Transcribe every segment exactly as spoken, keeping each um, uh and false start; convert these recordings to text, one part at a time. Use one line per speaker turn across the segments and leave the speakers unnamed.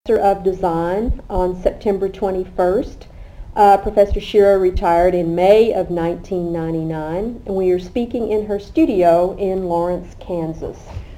Master of Design on September twenty-first. Uh, Professor Shira retired in May of nineteen ninety-nine, and we are speaking in her studio in Lawrence, Kansas.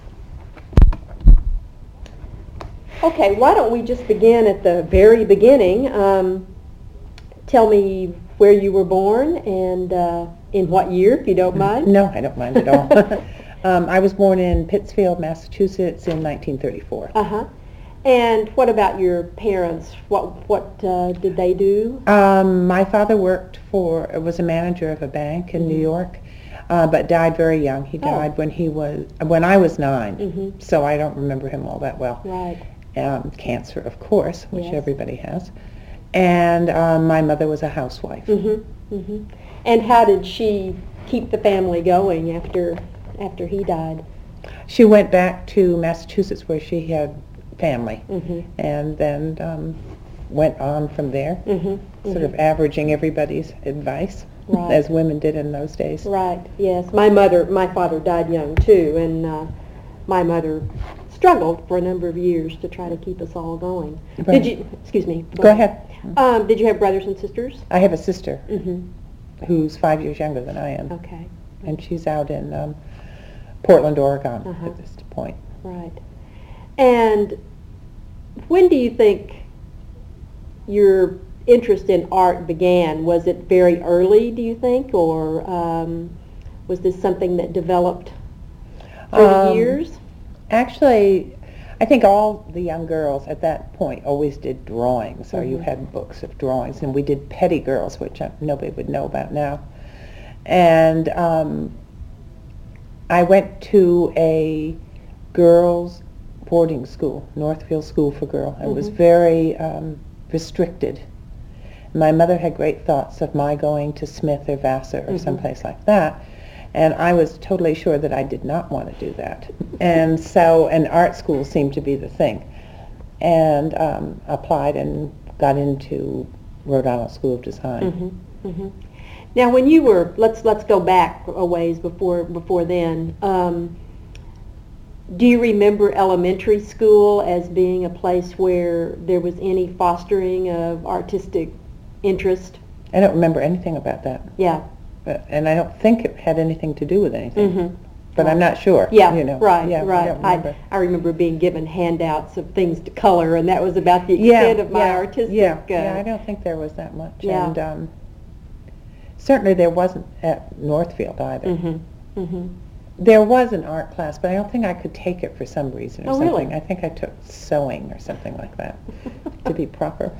Okay, why don't we just begin at the very beginning. Um, tell me where you were born and uh, in what year, if you don't mind.
No, I don't mind at all. um, I was born in Pittsfield, Massachusetts in nineteen thirty-four.
Uh-huh. And what about your parents? What what uh, did they do?
Um, my father worked for, was a manager of a bank in mm-hmm. New York, uh, but died very young. He died oh. when he was, when I was nine, mm-hmm. so I don't remember him all that well.
Right.
Um, cancer, of course, which
yes.
everybody has. And um, my mother was a housewife.
Mm-hmm. Mm-hmm. And how did she keep the family going after after he died?
She went back to Massachusetts where she had family,
mm-hmm.
and then um, went on from there,
mm-hmm.
sort
mm-hmm.
of averaging everybody's advice,
right.
as women did in those days.
Right, yes. My mother, my father died young too, and uh, my mother struggled for a number of years to try to keep us all going.
Right.
Did you, excuse me.
Go, Go ahead.
ahead. Um, did you have brothers and sisters?
I have a sister
mm-hmm.
who's five years younger than I am.
Okay.
And she's out in um, Portland, Oregon
uh-huh.
at this point.
Right. And when do you think your interest in art began? Was it very early, do you think, or um, was this something that developed through
um,
the years?
Actually, I think all the young girls at that point always did drawings, mm-hmm. or you had books of drawings, and we did Petty Girls, which uh, nobody would know about now. And um, I went to a girls' boarding school, Northfield School for Girls, and mm-hmm. was very um, restricted. My mother had great thoughts of my going to Smith or Vassar or mm-hmm. someplace like that, and I was totally sure that I did not want to do that. And so an art school seemed to be the thing, and um, applied and got into Rhode Island School of Design.
Mm-hmm. Mm-hmm. Now, when you were, let's let's go back a ways before before then. Um, Do you remember elementary school as being a place where there was any fostering of artistic interest?
I don't remember anything about that.
Yeah.
But, and I don't think it had anything to do with anything.
Mm-hmm.
But
right.
I'm not sure.
Yeah,
you know.
right,
yeah,
right.
I, don't remember.
I, I remember being given handouts of things to color, and that was about the
yeah,
extent of my
yeah,
artistic...
Yeah,
uh,
yeah, I don't think there was that much.
Yeah.
And um, certainly there wasn't at Northfield either.
Mm-hmm. Mm-hmm.
There was an art class, but I don't think I could take it for some reason or
oh,
something.
Really?
I think I took sewing or something like that to be proper.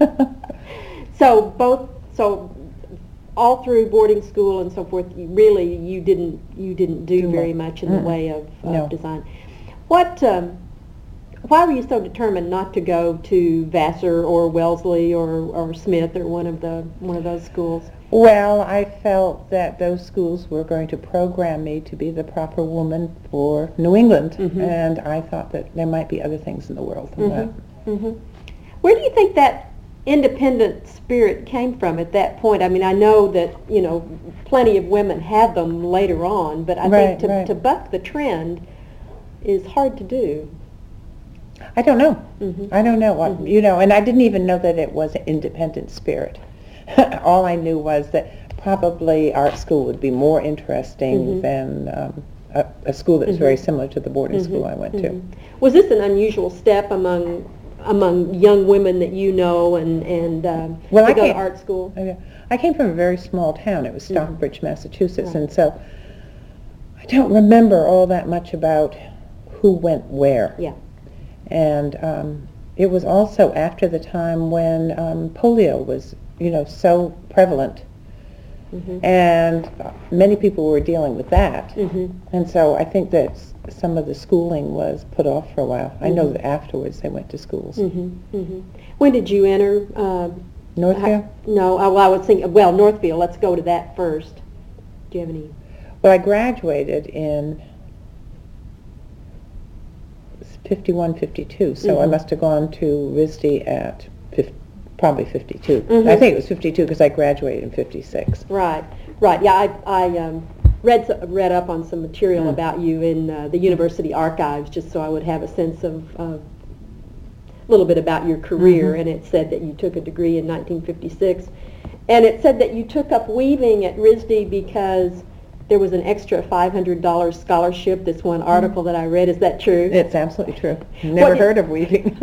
So both, so all through boarding school and so forth, you really you didn't you didn't do,
do
very
much.
much in
Mm-mm.
the way of, of
No.
design. What? Um, why were you so determined not to go to Vassar or Wellesley or, or Smith or one of the one of those schools?
Well, I felt that those schools were going to program me to be the proper woman for New England,
mm-hmm.
and I thought that there might be other things in the world than
mm-hmm.
that.
Mm-hmm. Where do you think that independent spirit came from at that point? I mean, I know that, you know, plenty of women had them later on, but I
right,
think to,
right.
to buck the trend is hard to do.
I don't know.
Mm-hmm.
I don't know what,
mm-hmm.
you know, and I didn't even know that it was an independent spirit. All I knew was that probably art school would be more interesting
mm-hmm.
than um, a, a school that was
mm-hmm.
very similar to the boarding
mm-hmm.
school I went
mm-hmm.
to.
Was this an unusual step among among young women that you know and, and um,
well,
to
I
go
came,
to art school?
I, I came from a very small town. It was Stockbridge,
mm-hmm.
Massachusetts,
right.
and so I don't remember all that much about who went where.
Yeah.
And um, it was also after the time when um, polio was, you know, so prevalent.
Mm-hmm.
And uh, many people were dealing with that.
Mm-hmm.
And so I think that s- some of the schooling was put off for a while.
Mm-hmm.
I know that afterwards they went to schools.
Mm-hmm. Mm-hmm. When did you enter? Um,
Northfield?
I, no, I, well, I would think, well, Northfield, let's go to that first. Do you have any?
Well, I graduated in fifty-one, fifty-two, so
mm-hmm.
I must have gone to R I S D at fifty, probably fifty-two.
Mm-hmm.
I think it was fifty-two because I graduated in fifty-six.
Right, right. Yeah, I, I um, read so, read up on some material
mm.
about you in uh, the university archives, just so I would have a sense of, of little bit about your career,
Mhm.
and it said that you took a degree in nineteen fifty-six, and it said that you took up weaving at R I S D because there was an extra five hundred dollars scholarship. This one article that I read. Is that true?
It's absolutely true. Never
did-
heard of weaving.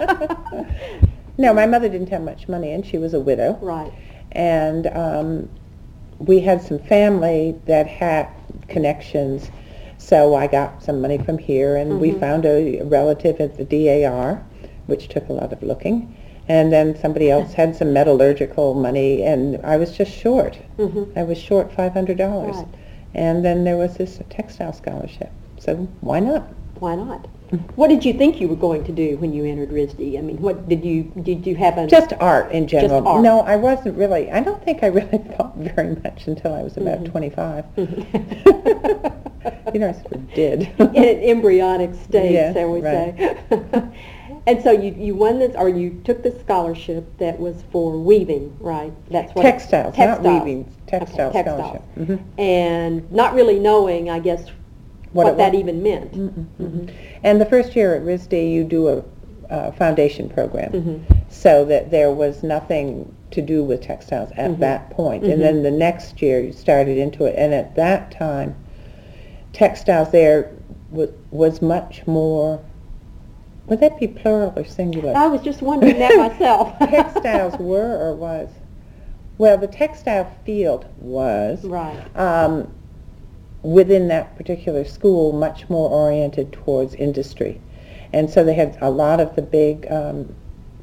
No, my mother didn't have much money, and she was a widow.
Right.
And um, we had some family that had connections, so I got some money from here, and we
Mhm.
found a relative at the D A R, which took a lot of looking. And then somebody else had some metallurgical money, and I was just short.
Mhm.
I was short five hundred dollars.
Right.
And then there was this textile scholarship. So why not?
Why not? What did you think you were going to do when you entered R I S D? I mean, what did you did you have a
Just art in general.
art.
No, I wasn't really. I don't think I really thought very much until I was about
Mhm.
twenty-five. You know, I sort of did.
in an embryonic state,
Yeah,
shall we
right.
say? And so you you won this, or you took this scholarship that was for weaving, right? That's what
Textiles,
textiles.
not weaving. Textile
Okay,
scholarship.
textiles.
Mhm.
And not really knowing, I guess, what,
it
that
was.
even meant.
Mm-mm, mm-mm.
Mhm.
And the first year at R I S D, you do a uh, foundation program,
Mhm.
so that there was nothing to do with textiles at
Mhm.
that point.
Mhm.
And then the next year, you started into it. And at that time, textiles there was, was much more. Would that be plural or singular?
I was just wondering that myself.
Textiles were or was? Well, the textile field was.
Right.
Um, within that particular school, much more oriented towards industry. And so they had a lot of the big um,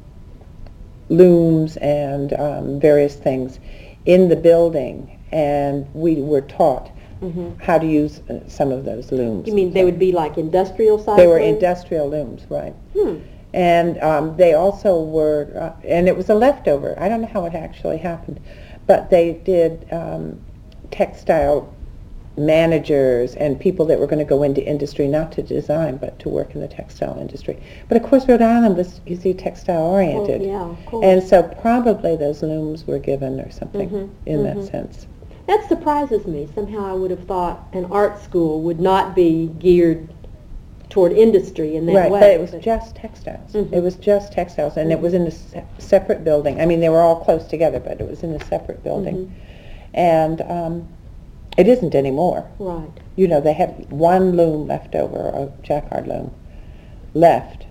looms and um, various things in the building, and we were taught
Mhm.
how to use uh, some of those looms.
You mean they would be like industrial size?
They were
looms?
industrial looms, right.
Hmm.
And um, they also were, uh, and it was a leftover. I don't know how it actually happened, but they did um, textile managers and people that were going to go into industry, not to design, but to work in the textile industry. But of course, Rhode Island was, you see, textile oriented.
Oh, yeah, of course.
And so probably those looms were given or something
Mhm,
in
mhm.
that sense.
That surprises me. Somehow I would have thought an art school would not be geared toward industry in that
Right,
way.
but it was just textiles.
Mhm.
It was just textiles, and it was in a se- separate building. I mean, they were all close together, but it was in a separate building.
Mhm.
And um, it isn't anymore.
Right.
You know, they had one loom left over, a jacquard loom, left,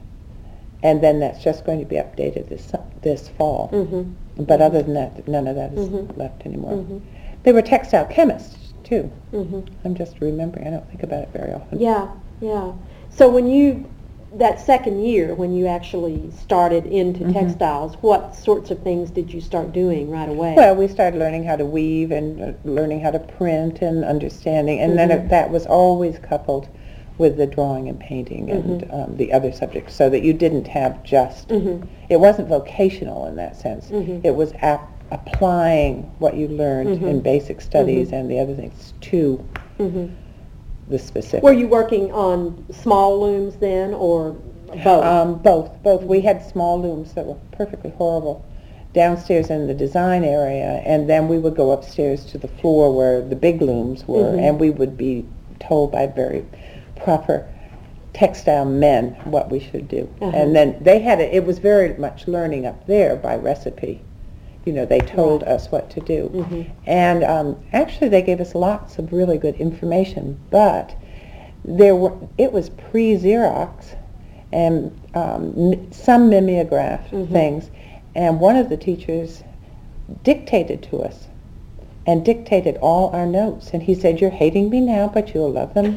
and then that's just going to be updated this su- this fall.
Mm-hmm.
But other than that, none of that is
Mhm.
left anymore.
Mm-hmm.
They were textile chemists, too.
Mm-hmm.
I'm just remembering. I don't think about it very often.
Yeah, yeah. So when you, that second year, when you actually started into
Mhm.
textiles, what sorts of things did you start doing right away?
Well, we started learning how to weave and uh, learning how to print and understanding, and then
Mhm.
it, that was always coupled with the drawing and painting and
Mhm.
um, the other subjects, so that you didn't have just,
Mhm.
it wasn't vocational in that sense.
Mhm.
It was ap- applying what you learned
Mhm.
in basic studies
Mhm.
and the other things to
Mhm.
the specific.
Were you working on small looms then, or both?
Um, both, both. We had small looms that were perfectly horrible downstairs in the design area, and then we would go upstairs to the floor where the big looms were,
Mhm.
and we would be told by very proper textile men what we should do.
Uh-huh.
And then they had it, it was very much learning up there by recipe. You know, they told
Right.
us what to do.
Mhm.
And um, actually they gave us lots of really good information, but there were, it was pre-Xerox and um, m- some mimeograph
Mhm.
things, and one of the teachers dictated to us and dictated all our notes, and he said, "You're hating me now, but you'll love them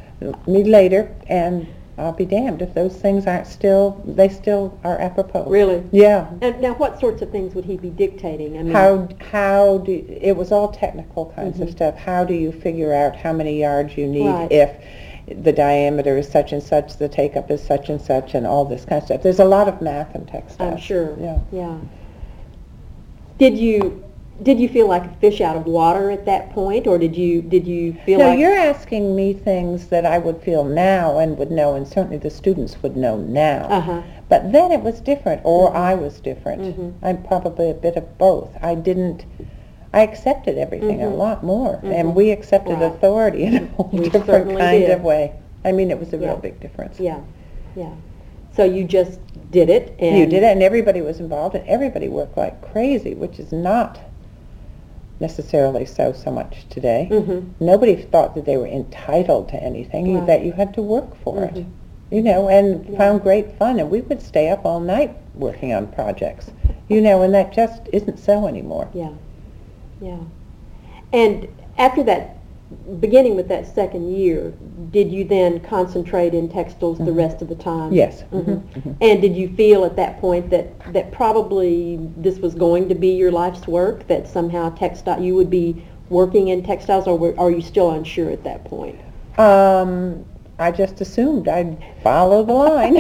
me later," and I'll be damned if those things aren't still, they still are apropos.
Really?
Yeah.
And now, what sorts of things would he be dictating? I mean,
How, how do, it was all technical kinds of
Mhm.
stuff. How do you figure out how many yards you need
Right.
if the diameter is such and such, the take-up is such and such, and all this kind of stuff. There's a lot of math in textiles.
I'm sure.
Yeah.
Yeah. Did you did you feel like a fish out of water at that point, or did you did you feel
No,
like
you're asking me things that I would feel now and would know, and certainly the students would know now.
Uh-huh.
But then it was different, or I was different.
Mhm.
I'm probably a bit of both. I didn't, I accepted everything
Mhm.
a lot more,
Mhm.
and we accepted
Right.
authority in a whole
We
different
certainly
kind
did.
of way. I mean, it was a
Yeah.
real big difference.
Yeah, yeah. So you just did it, and
You did it, and everybody was involved, and everybody worked like crazy, which is not necessarily so so much today.
Mhm.
Nobody thought that they were entitled to anything, you-
Right.
that you had to work for it,
Mhm.
you know, and
Yeah.
found great fun, and we would stay up all night working on projects, you know, and that just isn't so anymore.
Yeah, yeah. And after that, beginning with that second year, did you then concentrate in textiles the
Mhm.
rest of the time?
Yes.
Mhm.
Mhm, mhm.
And did you feel at that point that, that probably this was going to be your life's work, that somehow textile, you would be working in textiles, or were, are you still unsure at that point?
Um, I just assumed I'd follow the line.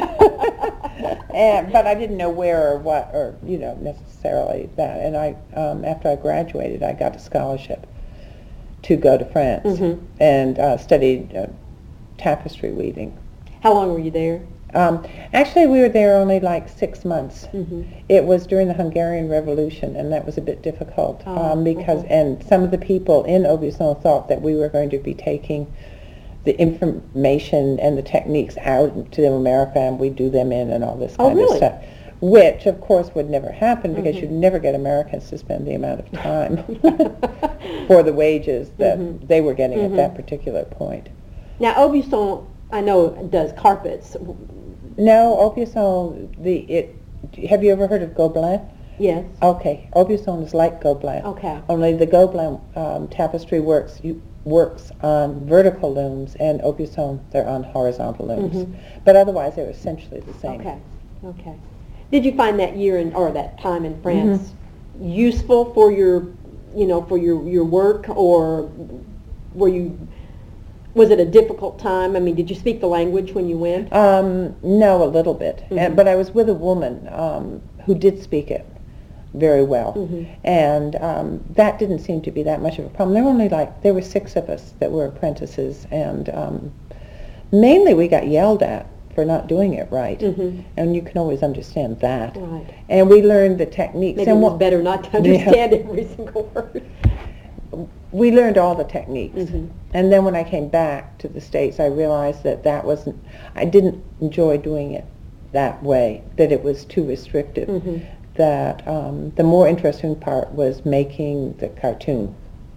and, but I didn't know where or what, or, you know, necessarily that. And I, um, after I graduated, I got a scholarship to go to France
Mhm.
and uh, studied uh, tapestry weaving.
How long were you there?
Um, actually, we were there only like six months.
Mm-hmm.
It was during the Hungarian Revolution, and that was a bit difficult
Oh,
um, because,
okay.
and some of the people in Aubusson thought that we were going to be taking the information and the techniques out to America, and we'd do them in and all this
Oh,
kind
really?
of stuff. Which, of course, would never happen because
Mhm.
you'd never get Americans to spend the amount of time for the wages that
Mhm.
they were getting
Mhm.
at that particular point.
Now, Aubusson, I know, does carpets.
No, Aubusson, the it. Have you ever heard of Gobelin?
Yes.
Okay, Aubusson is like Gobelin.
Okay.
Only the Gobelin um, tapestry works you, works on vertical looms, and Aubusson they're on horizontal looms.
Mhm.
But otherwise, they're essentially the same.
Okay. Okay. Did you find that year in, or that time in France useful for your, you know, for your, your work, or were you, was it a difficult time? I mean, did you speak the language when you went?
Um, no, a little bit,
Mhm.
and, but I was with a woman um, who did speak it very well,
Mhm.
and um, that didn't seem to be that much of a problem. There were only like there were six of us that were apprentices, and um, mainly we got yelled at for not doing it right,
Mhm.
and you can always understand that.
Right.
And we learned the techniques.
Maybe it
and
was
what-
better not to understand every single word.
we learned all the techniques.
Mhm.
And then when I came back to the States, I realized that that wasn't, I didn't enjoy doing it that way, that it was too restrictive.
Mhm.
That um, the more interesting part was making the cartoon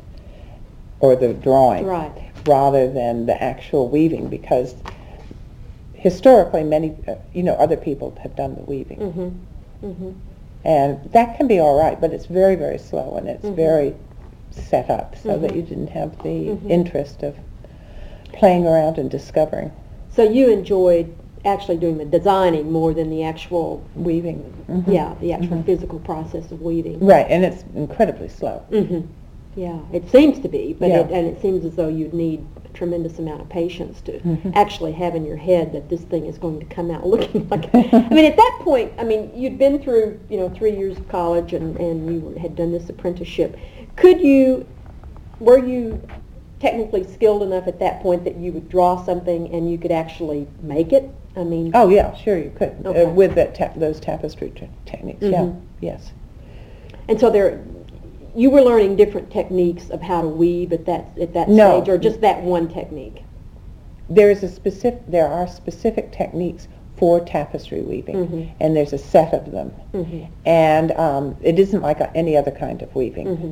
or the drawing
Right.
rather than the actual weaving, because historically many, uh, you know, other people have done the weaving.
Mhm. Mhm.
And that can be all right, but it's very, very slow, and it's
Mhm.
very set up so that
Mhm.
you didn't have the
Mhm.
interest of playing around and discovering.
So you enjoyed actually doing the designing more than the actual,
Weaving. Mhm.
yeah, the actual
Mhm.
physical process of weaving.
Right, and it's incredibly slow.
Hmm. Yeah, it seems to be, but
Yeah.
it, and it seems as though you'd need a tremendous amount of patience to
Mhm.
actually have in your head that this thing is going to come out looking like. I mean, at that point, I mean, you'd been through, you know, three years of college, and and you were, had done this apprenticeship. Could you, were you technically skilled enough at that point that you would draw something and you could actually make it? I mean.
Oh, yeah, sure you could,
Okay.
uh, with that ta- those tapestry t- techniques, yeah,
Mhm.
yes.
And so there, you were learning different techniques of how to weave at that at that
No.
stage, or just that one technique?
There is a specific, there are specific techniques for tapestry weaving,
Mhm.
and there's a set of them.
Mm-hmm.
And um, it isn't like a, any other kind of weaving.
Mm-hmm.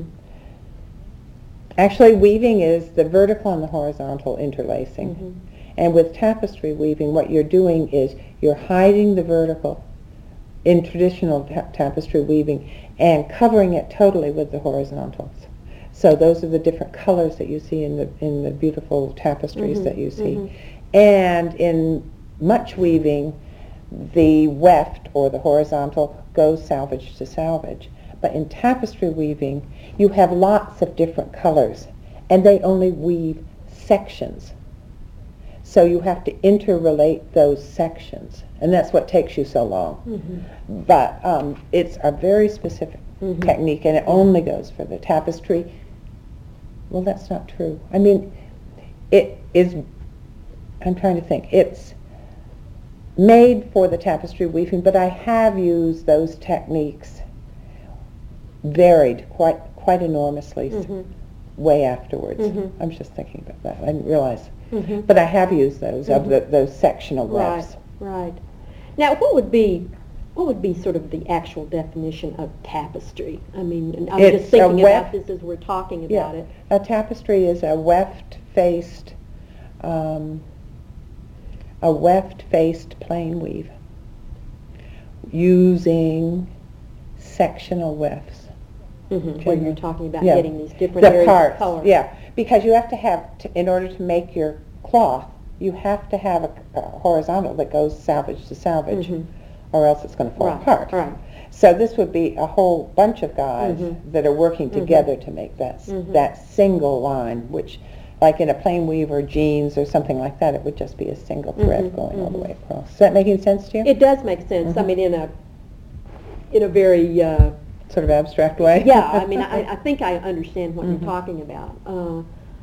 Actually, weaving is the vertical and the horizontal interlacing.
Mm-hmm.
And with tapestry weaving, what you're doing is you're hiding the vertical in traditional ta- tapestry weaving and covering it totally with the horizontals. So those are the different colors that you see in the in the beautiful tapestries
Mhm,
that you see.
mhm.
And in much weaving, the weft or the horizontal goes salvage to salvage. But in tapestry weaving, you have lots of different colors, and they only weave sections. So you have to interrelate those sections, and that's what takes you so long.
Mm-hmm.
But um, it's a very specific
Mhm.
technique, and it only goes for the tapestry. Well, that's not true. I mean, it is, I'm trying to think, it's made for the tapestry weaving, but I have used those techniques varied quite quite enormously s-
Mhm.
way afterwards.
Mhm.
I was just thinking about that. I didn't realize.
Mhm.
But I have used those, of
Mhm.
the, those sectional
Right,
wefts.
right. Now, what would be what would be sort of the actual definition of tapestry? I mean, and I'm
It's
just thinking
a weft-
about this as we're talking
Yeah.
about it.
A tapestry is a weft-faced, um, a weft-faced plain weave using sectional wefts.
Mm-hmm. Where
Generally.
you're talking about
Yeah.
getting these different
The
areas
parts,
of color.
yeah, because you have to have, to, in order to make your cloth, you have to have a, a horizontal that goes salvage to salvage,
Mhm.
or else it's going to fall
Right,
apart.
right.
So this would be a whole bunch of guys
Mhm.
that are working
Mhm.
together to make that s-
Mhm.
that single line, which, like in a plain weave or jeans or something like that, it would just be a single thread
Mhm,
going all the
mhm.
way across. Is that making sense to you?
It does make sense. I
Mhm.
mean, in a in a very uh,
Sort of abstract way.
yeah. I mean, I, I think I understand what
Mhm.
you're talking about. Uh,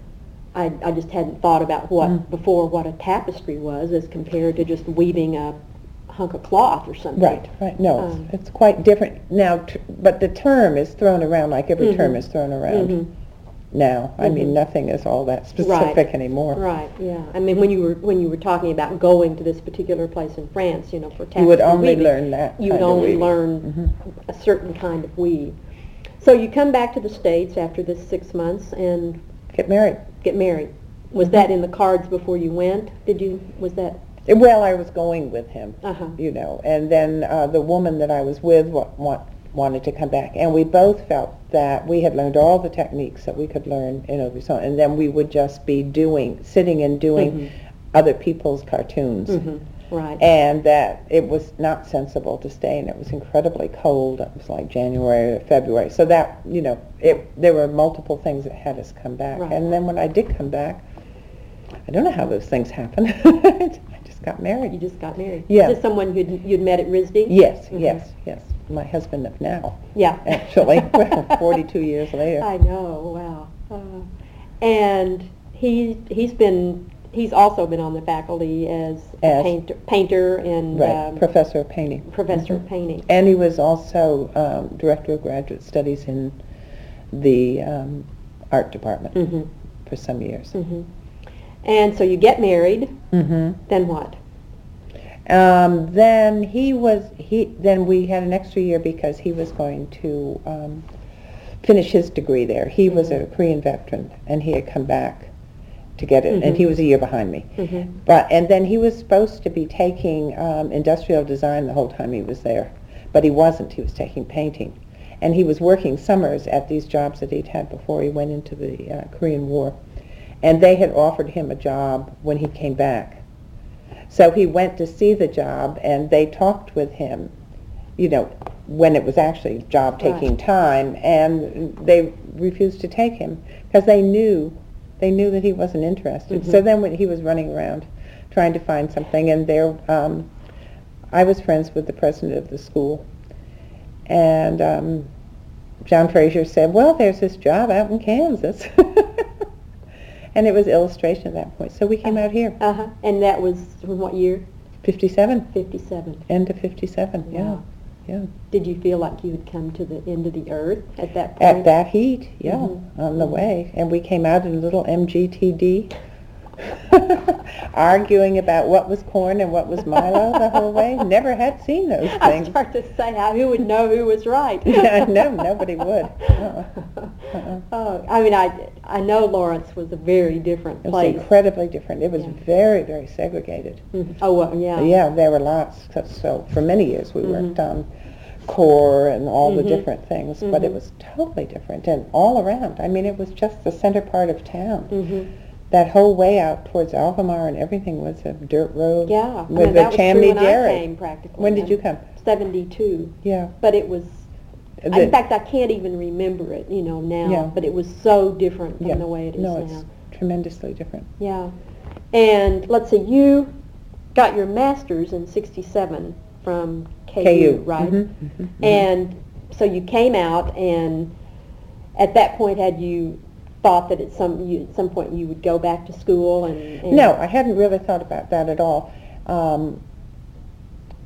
I I just hadn't thought about what
Mm.
before what a tapestry was as compared to just weaving a hunk of cloth or something.
Right, right. No,
Um,
it's, it's quite different now. T- but the term is thrown around like every term
Mhm.
is thrown around
Mhm.
now. I mean,
Mhm.
nothing is all that specific anymore.
Right. Yeah. I mean, when you were when you were talking about going to this particular place in France, you know, for tapestry
You would only
weaving,
learn that.
you would
kind of
only
weaving.
learn
Mhm.
a certain kind of weave. So you come back to the States after this six months and
Get married.
get married. Was
Mhm.
that in the cards before you went? Did you? Was that?
Well, I was going with him,
Uh-huh.
you know, and then uh, the woman that I was with wa- wa- wanted to come back, and we both felt that we had learned all the techniques that we could learn in Aubusson, and then we would just be doing, sitting and doing
Mhm.
other people's cartoons.
Mhm. Right.
And that it was not sensible to stay, and it was incredibly cold. It was like January or February. So that, you know, it, there were multiple things that had us come back.
Right.
And then when I did come back, I don't know how those things happened. I just got married.
You just got married.
Yeah.
Is this someone you'd, you'd met at R I S D?
Yes,
Mhm.
yes, yes. My husband of now,
Yeah.
actually, forty-two years later.
I know. Wow. Uh, and he he's been he's also been on the faculty as, a
As-
painter, painter and
Right,
um,
professor of painting.
professor
Mhm.
of painting.
And he was also um, director of graduate studies in the um, art department
Mm-hmm.
for some years.
Mm-hmm. And so you get married.
Mm-hmm.
Then what?
Um, then he was he. Then we had an extra year because he was going to um, finish his degree there. He was a Korean veteran, and he had come back to get it, and he
Mhm.
was a year behind me.
Mm-hmm.
But and then he was supposed to be taking um, industrial design the whole time he was there, but he wasn't. He was taking painting, and he was working summers at these jobs that he'd had before he went into the uh, Korean War, and they had offered him a job when he came back. So he went to see the job, and they talked with him, you know, when it was actually job taking
Right.
time, and they refused to take him because they knew, they knew that he wasn't interested.
Mhm.
So then when he was running around trying to find something, and there, um, I was friends with the president of the school, and um, John Fraser said, "Well, there's this job out in Kansas." And it was illustration at that point. So we came out here,
Uh-huh. And that was from what year?
fifty-seven,
fifty-seven.
end of fifty-seven, yeah,
Wow.
yeah.
Did you feel like you had come to the end of the earth at that point?
At that heat, yeah,
Mhm.
on the
Mhm.
way. And we came out in a little M G T D, arguing about what was corn and what was Milo the whole way. Never had seen those
I
things.
start to say, how who would know who was right?
Yeah, no, nobody would. Uh-uh. Uh-uh.
Oh, I mean, I I know Lawrence was a very different
It was
place.
incredibly different. It was
Yeah.
very, very segregated.
Mhm. Oh, well, yeah.
Yeah, there were lots. So, so for many years we
Mhm.
worked on core and all the
Mhm.
different things, but it
Mhm.
was totally different and all around. I mean, it was just the center part of town.
Mhm.
That whole way out towards Alfamar and everything was a dirt road.
Yeah. I
With
mean,
the
that was true
Chamney
when I
Dairy.
came practically.
When did you come?
seventy-two.
Yeah.
But it was,
The-
in fact, I can't even remember it, you know, now.
Yeah.
But it was so different from
yeah.
the way it is
no,
now.
it's tremendously different.
Yeah. And let's see, you got your master's in sixty-seven from K U,
K U,
right?
mhm, mhm, mhm.
And so you came out, and at that point, had you thought that at some you, at some point you would go back to school and, and
No, I hadn't really thought about that at all. Um,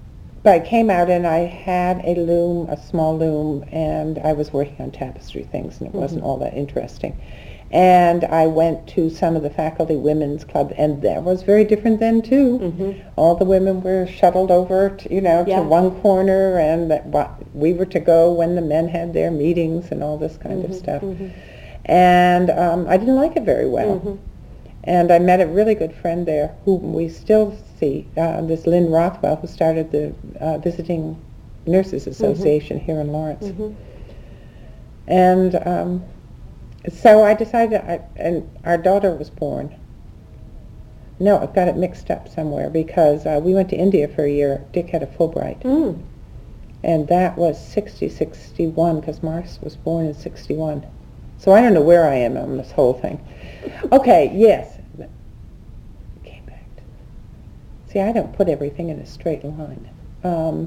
but I came out and I had a loom, a small loom, and I was working on tapestry things, and it wasn't
Mhm.
all that interesting. And I went to some of the faculty women's club, and that was very different then too.
Mhm.
All the women were shuttled over, to, you know,
Yeah.
to one corner, and that wa- we were to go when the men had their meetings and all this kind of
Mhm.
stuff.
Mhm.
And um, I didn't like it very well.
Mhm.
And I met a really good friend there, whom we still see, uh, this Lynn Rothwell, who started the uh, Visiting Nurses Association here in Lawrence.
Mhm.
And um, so I decided, I, and our daughter was born. No, I've got it mixed up somewhere, because uh, we went to India for a year. Dick had a Fulbright.
Mm.
And that was sixty, sixty-one, because Mars was born in sixty-one. So I don't know where I am on this whole thing. Okay, yes. Came back to, see, I don't put everything in a straight line. Um,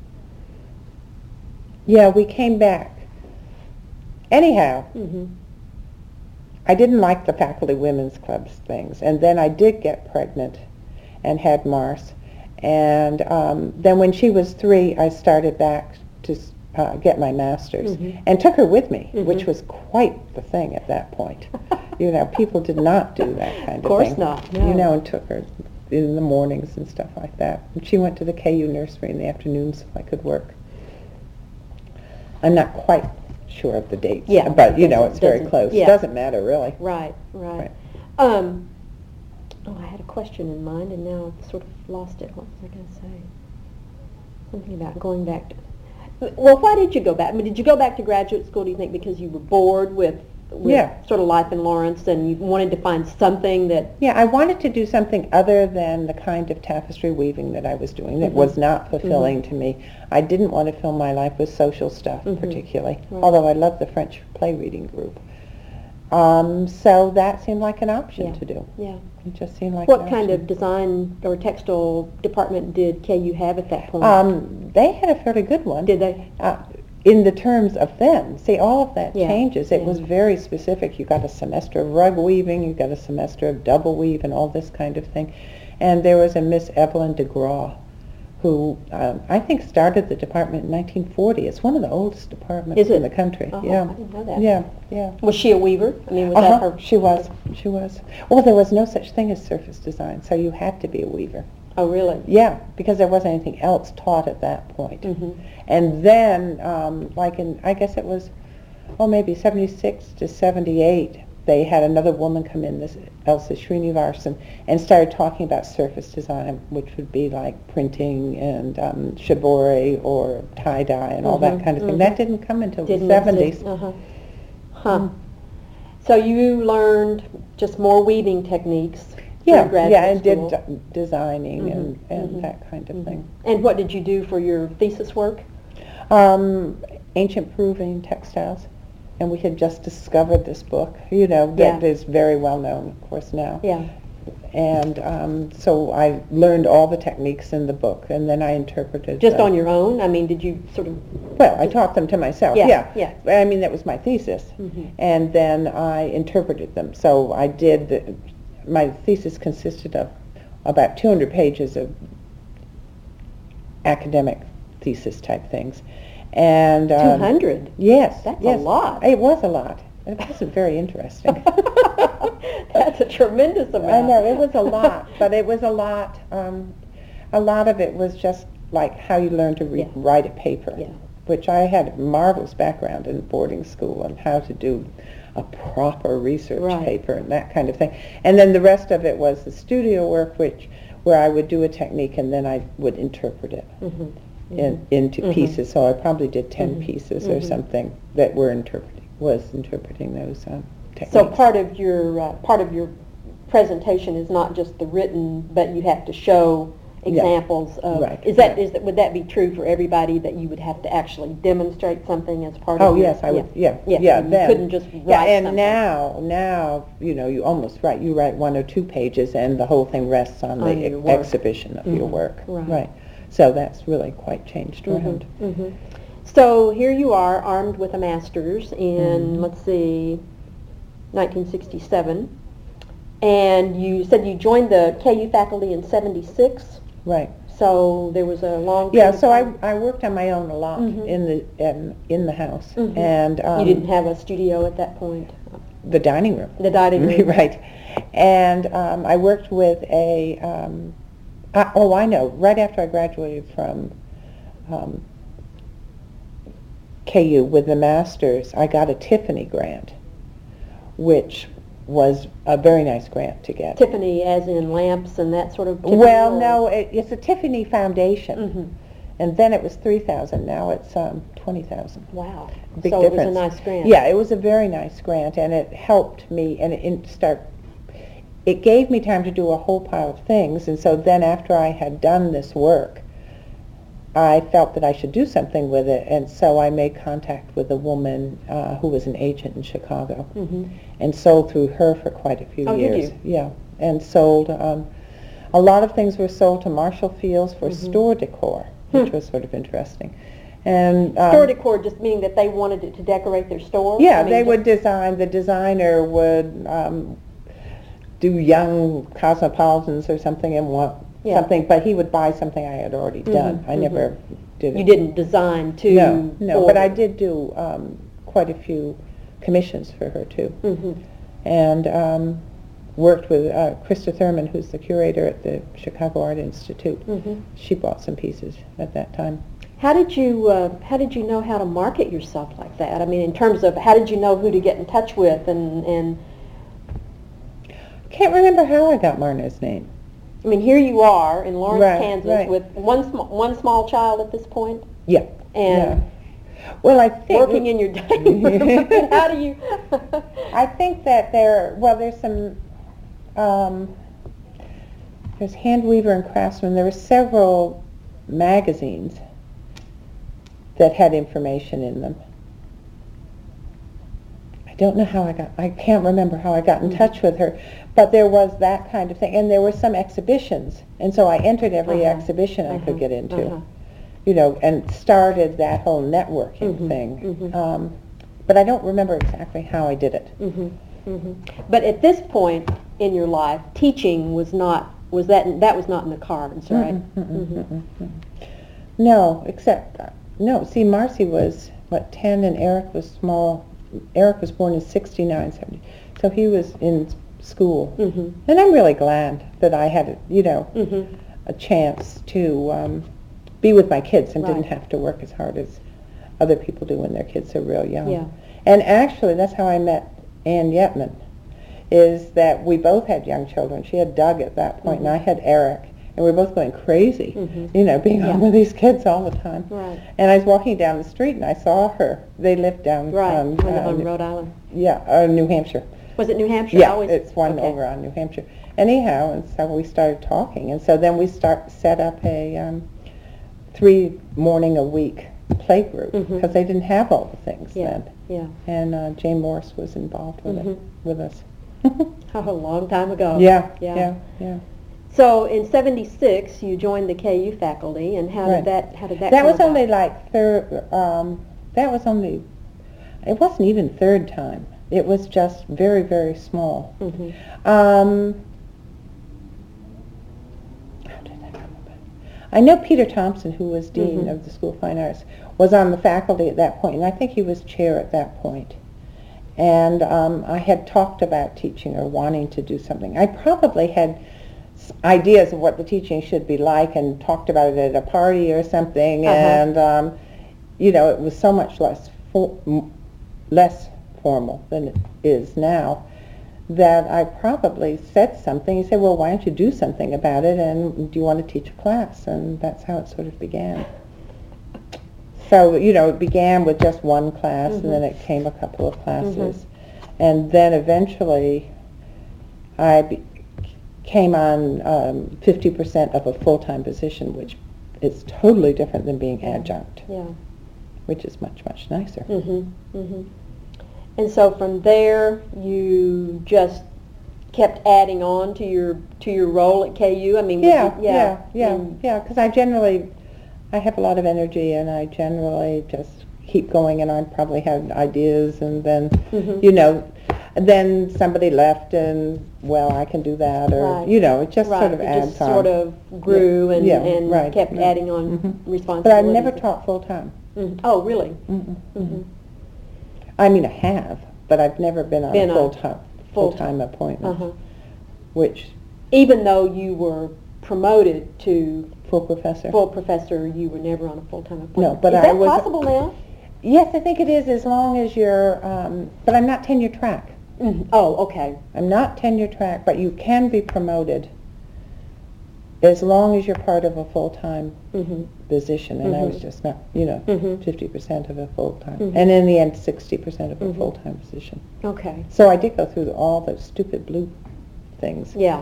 yeah, we came back. Anyhow,
Mhm.
I didn't like the faculty women's clubs things, and then I did get pregnant and had Mars. And um, then when she was three, I started back to uh, get my master's,
Mhm.
and took her with me,
Mhm.
which was quite the thing at that point. You know, people did not do that kind of,
Of course
thing.
not, no.
You know, and took her in the mornings and stuff like that. And she went to the K U nursery in the afternoons so I could work. I'm not quite sure of the dates,
Yeah,
but you know,
doesn't-
it's very
doesn't-
close.
yeah.
It doesn't matter really.
Right, right.
Right.
Um, oh, I had a question in mind, and now I've sort of lost it. What was I going to say? Something about going back to... Well, why did you go back? I mean, did you go back to graduate school, do you think, because you were bored with, with
Yeah.
sort of life in Lawrence, and you wanted to find something that...
Yeah, I wanted to do something other than the kind of tapestry weaving that I was doing that
Mhm.
was not fulfilling to me. I didn't want to fill my life with social stuff,
Mhm.
particularly,
Right.
although I loved the French play reading group. Um, so that seemed like an option
Yeah.
to do.
Yeah.
It just seemed like
What
an
kind
option.
of design or textile department did K U have at that point?
Um, they had a fairly good one.
did they?
Uh, in the terms of them. See, all of that
Yeah,
changes. It
yeah.
was very specific. You got a semester of rug weaving, you got a semester of double weave and all this kind of thing. And there was a Miss Evelyn DeGraw, who um, I think started the department in nineteen forty. It's one of the oldest departments
Is it?
in the country.
Oh,
yeah.
I didn't know that.
Yeah, yeah.
Was she a weaver? I mean, was
Uh-huh.
that her?
She was. She was. Well, there was no such thing as surface design, so you had to be a weaver.
Oh, really?
Yeah, because there wasn't anything else taught at that point.
Mm-hmm.
And then, um, like in, I guess it was, oh, maybe seventy-six to seventy-eight, they had another woman come in, this Elsa Srinivasan, and started talking about surface design, which would be like printing and um, shibori or tie-dye and all
Mhm,
that kind of thing.
mhm.
That didn't come until
Didn't
the seventies.
exist. Uh-huh. Huh.
Mm.
So you learned just more weaving techniques
Yeah,
through graduate
yeah, and did
school.
d- designing
Mhm,
and, and
mhm,
that kind of
mhm.
thing.
And what did you do for your thesis work?
Um, ancient Peruvian textiles, and we had just discovered this book, you know, that
Yeah.
is very well known, of course, now.
Yeah.
And um, so I learned all the techniques in the book, and then I interpreted
Just
them.
on your own? I mean, did you sort of...
Well, I taught them to myself,
Yeah,
yeah.
yeah.
I mean, that was my thesis.
Mhm.
And then I interpreted them. So I did, the, my thesis consisted of about two hundred pages of academic thesis type things. And um,
two hundred?
Yes.
That's a
yes.
lot.
It was a lot. It wasn't very interesting.
That's a tremendous amount.
I know, it was a lot, but it was a lot, um, a lot of it was just like how you learn to re-
Yeah.
write a paper,
Yeah.
which I had a marvelous background in boarding school on how to do a proper research
Right.
paper and that kind of thing. And then the rest of it was the studio work, which where I would do a technique and then I would interpret it
Mhm.
in, into
Mhm.
pieces. So I probably did ten
Mhm.
pieces or
Mhm.
something that were interpreting, was interpreting those um, techniques.
So part of your uh, part of your presentation is not just the written, but you have to show
Yeah.
examples of.
Right,
Is that
right.
is that would that be true for everybody, that you would have to actually demonstrate something as part
Oh,
of your?
yes, I would, yeah,
Yeah,
yeah,
you
then.
couldn't just
Yeah,
write
and
something.
now, now, you know, you almost write, you write one or two pages and the whole thing rests on
On
the
your
ex-
work.
exhibition of your
Mhm,
work.
right.
So that's really quite changed
Mhm,
around.
mhm. So here you are, armed with a master's in,
Mhm.
let's see, nineteen sixty-seven, and you said you joined the K U faculty in seventy-six.
Right.
So there was a long
Yeah,
period of
so I,
time-
I worked on my own a lot
Mhm.
in the in, in the house,
Mhm.
and um,
You didn't have a studio at that point?
the dining room.
The dining room.
Right. And um, I worked with a, um, I, oh, I know, right after I graduated from um, K U with the master's, I got a Tiffany grant, which was a very nice grant to get.
Tiffany as in lamps and that sort of Tiffany?
Well,
or-
no, it, it's a Tiffany Foundation,
Mhm.
and then it was three thousand. Now it's um, twenty thousand.
Wow.
Big
So
difference.
it was a nice grant.
Yeah, it was a very nice grant, and it helped me, and it, it start. It gave me time to do a whole pile of things, and so then after I had done this work, I felt that I should do something with it, and so I made contact with a woman uh, who was an agent in Chicago,
Mhm.
and sold through her for quite a few
Oh, did
years.
you?
Yeah, and sold. Um, a lot of things were sold to Marshall Fields for
Mhm.
store decor, which
Hmm.
was sort of interesting. And um,
Store decor just meaning that they wanted it to decorate their store?
Yeah,
I mean,
they
just-
would design, the designer would um, do young cosmopolitans or something and want
Yeah.
something, but he would buy something I had already done.
Mhm,
I
mhm.
never did it.
You didn't design to
No, no, but I
order.
did do um, quite a few commissions for her too.
Mhm.
And um, worked with uh, Krista Thurman, who's the curator at the Chicago Art Institute.
Mhm.
She bought some pieces at that time.
How did you uh, how did you know how to market yourself like that? I mean, in terms of how did you know who to get in touch with, and and
Can't remember how I got Marna's name.
I mean, here you are in Lawrence,
Right,
Kansas,
right.
with one sm- one small child at this point,
Yeah.
and
Well, I think
working in your dining room. How do you?
I think that there, well, there's some, um, there's Handweaver and Craftsman. There were several magazines that had information in them. I don't know how I got, I can't remember how I got in
Mhm.
touch with her, but there was that kind of thing. And there were some exhibitions, and so I entered every
Uh-huh.
exhibition I
Uh-huh.
could get into.
Uh-huh.
You know, and started that whole networking
Mhm,
thing.
mhm.
Um, but I don't remember exactly how I did it.
Mhm, mhm. But at this point in your life, teaching was not was that that was not in the cards, right?
Mm-mm, mm-mm,
Mhm.
mm-mm, mm-mm. No, except, uh, no, see, Marcy was, what, ten, and Eric was small. Eric was born in sixty-nine, seventy, so he was in school.
Mhm.
And I'm really glad that I had, you know,
Mhm.
a chance to um, be with my kids and
Right.
didn't have to work as hard as other people do when their kids are real young.
Yeah.
And actually, that's how I met Ann Yetman, is that we both had young children. She had Doug at that point, and
Mhm.
I had Eric, and we were both going crazy,
Mhm.
you know, being
Yeah.
home with these kids all the time.
Right.
And I was walking down the street, and I saw her. They lived down,
Right.
um,
on,
uh,
on Rhode Island.
yeah, uh, New Hampshire.
Was it New Hampshire? I
Yeah,
always-
it's one
okay.
over on New Hampshire. Anyhow, and so we started talking, and so then we start set up a um, three morning a week play group
Mhm.
because they didn't have all the things
Yeah.
then.
Yeah.
And uh, Jane Morris was involved with
Mhm.
it with us.
Oh, a long time ago.
yeah,
Yeah.
yeah, yeah.
So in seventy-six, you joined the K U faculty, and how
Right.
did that how did that?
That
come
was
about?
only like third. Um, that was only. It wasn't even third time. It was just very, very small.
Mhm.
Um, how did that come about? I know Peter Thompson, who was dean
Mhm.
of the School of Fine Arts, was on the faculty at that point, and I think he was chair at that point. And um, I had talked about teaching or wanting to do something. I probably had s- ideas of what the teaching should be like and talked about it at a party or something.
Uh-huh.
And um, you know, it was so much less for, m- less formal than it is now, that I probably said something. He said, well, why don't you do something about it, and do you want to teach a class? And that's how it sort of began. So, you know, it began with just one class,
Mhm.
and then it came a couple of classes. And then eventually I be- came on um, fifty percent of a full-time position, which is totally different than being adjunct,
Yeah.
which is much, much nicer.
Mhm. Mhm. And so from there, you just kept adding on to your to your role at K U. I mean, was
Yeah,
it-
yeah, yeah,
and-
yeah, because I generally, I have a lot of energy, and I generally just keep going, and I probably have ideas, and then,
Mhm.
you know, then somebody left and, well, I can do that, or,
Right.
you know, it just
Right,
sort of
it
adds
just
on.
sort of grew and,
Yeah,
and
right,
kept
right.
adding on
Mhm.
responsibilities.
But I've never taught full-time.
Mhm. Oh, really?
Mm-mm.
Mhm.
I mean, I have, but I've never been on
Been
a
on
full-time,
full-time.
full-time appointment,
Uh-huh.
which,
Even though you were promoted to
full professor.
full professor, you were never on a full-time appointment.
No, but
Is
I
that
was-
possible now?
Yes, I think it is, as long as you're, um, but I'm not tenure track.
Mhm. Oh, okay.
I'm not tenure track, but you can be promoted as long as you're part of a full-time
Mm-hmm.
position, and I was
Mhm.
just not, you know,
Mhm.
fifty percent of a full-time,
Mhm.
and in the end, sixty percent of a
Mhm.
full-time position.
Okay.
So I did go through all those stupid blue things.
Yeah.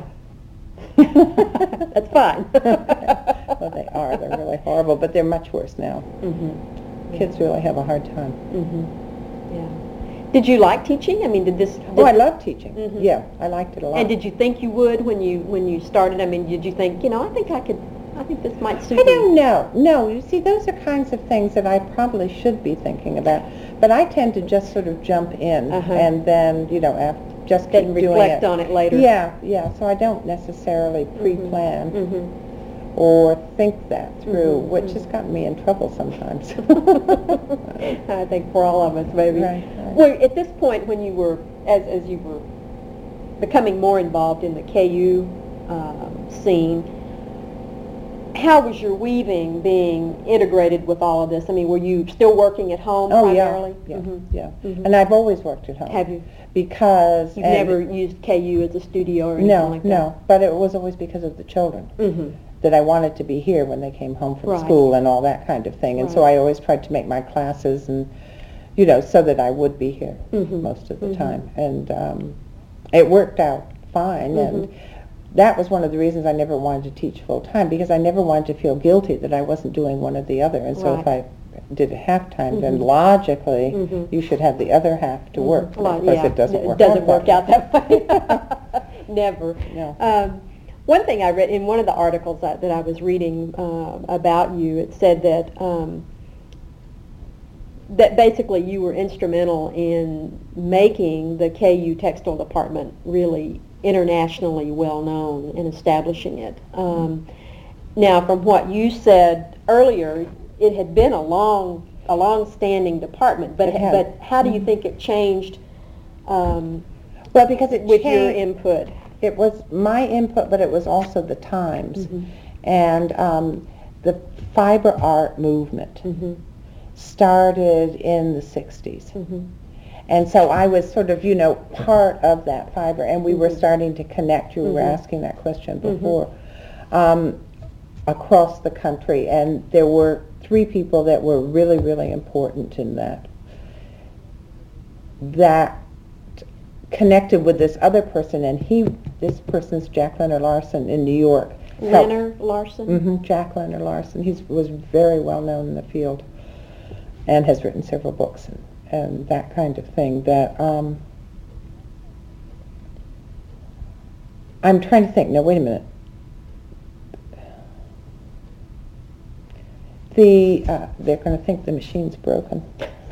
That's fine.
Well, they are. They're really horrible, but they're much worse now.
Mm-hmm.
Kids really have a hard time.
Mm-hmm. Yeah. Did you like teaching? I mean, did this? Did,
Oh, I love teaching.
Mhm.
Yeah, I liked it a lot.
And did you think you would when you when you started? I mean, did you think, you know, I think I could, I think this might suit
I
me?
don't know. No, you see, those are kinds of things that I probably should be thinking about. But I tend to just sort of jump in
Uh-huh.
and then, you know, after, just keep
Then
doing
reflect
it.
on it later.
Yeah, yeah. So I don't necessarily pre-plan
Mm-hmm.
or think that through,
Mhm,
which
mhm.
has gotten me in trouble sometimes.
I think for all of us, maybe.
Right, right.
Well, at this point, when you were, as as you were becoming more involved in the K U um, scene, how was your weaving being integrated with all of this? I mean, were you still working at home
Oh,
primarily?
yeah, yeah,
Mhm.
yeah.
Mhm.
And I've always worked at home.
Have you?
Because...
You've
and-
never used K U as a studio or anything
No,
like that?
no, but it was always because of the children.
Mm-hmm.
That I wanted to be here when they came home from
Right.
school and all that kind of thing. And so
Right.
I always tried to make my classes and, you know, so that I would be here
Mhm.
most of the
Mhm.
time. And um, it worked out fine. And
Mhm.
that was one of the reasons I never wanted to teach full time, because I never wanted to feel guilty that I wasn't doing one or the other. And so if
Right.
I did a half time, then
Mhm.
logically
Mhm.
you should have the other half to
Mhm.
work.
Well,
Of course,
yeah.
it doesn't work
doesn't
out
work
that
out
way.
that way. Never.
No.
Um, one thing I read in one of the articles that, that I was reading uh, about you, it said that um, that basically you were instrumental in making the K U textile department really internationally well known and establishing it. Um, now, from what you said earlier, it had been a long, a long-standing department, but
It had.
but how do you
Mhm.
think it changed um,
Well, because it
with your
changed-
input?
It was my input, but it was also the times.
Mhm.
And um, the fiber art movement
Mhm.
started in the sixties.
Mhm.
And so I was sort of, you know, part of that fiber, and we were
Mhm.
starting to connect. You were
Mhm.
asking that question
Mhm.
before. Um, across the country, and there were three people that were really, really important in that. That connected with this other person, and he, this person's Jack Leonard Larson in New York. helped-
Leonard Larson?
Mhm, Jack Leonard Larson. He was very well known in the field and has written several books and, and that kind of thing. That um, I'm trying to think. No, wait a minute. The uh, they're going to think the machine's broken.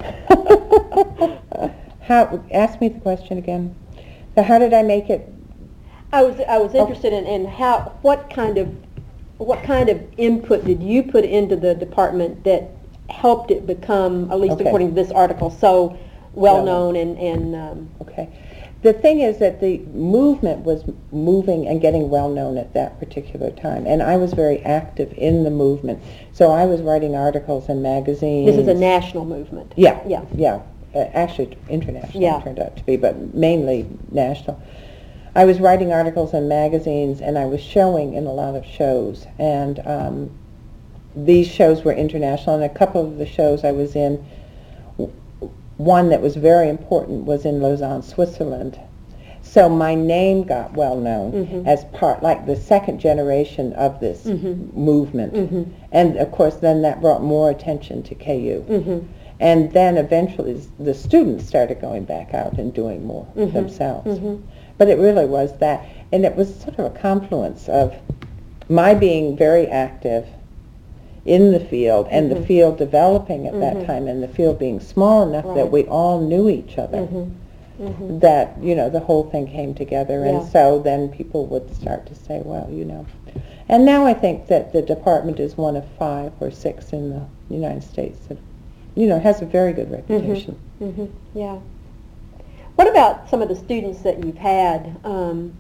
How? Ask me the question again. So how did I make it?
I was I was interested in, in how what kind of what kind of input did you put into the department that helped it become, at least
Okay.
according to this article, so well
Well
known and and um,
Okay. The thing is that the movement was moving and getting well known at that particular time, and I was very active in the movement. So I was writing articles in magazines.
this is a national movement.
Yeah,
Yeah.
yeah. Uh, actually, international
Yeah.
it turned out to be, but mainly national. I was writing articles in magazines, and I was showing in a lot of shows, and um, these shows were international, and a couple of the shows I was in, w- one that was very important was in Lausanne, Switzerland. So my name got well known
Mhm.
as part, like the second generation of this
Mhm.
movement.
Mhm.
And of course then that brought more attention to K U.
Mhm.
And then eventually s- the students started going back out and doing more
Mhm.
themselves.
Mhm.
But it really was that. And it was sort of a confluence of my being very active in the field and
Mhm.
the field developing at
Mhm.
that time and the field being small enough that
Right.
we all knew each other.
Mhm. Mhm.
that, you know, the whole thing came together.
Yeah.
And so then people would start to say, well, you know. And now I think that the department is one of five or six in the United States that, you know, has a very good reputation.
Mhm. Yeah. What about some of the students that you've had? Um,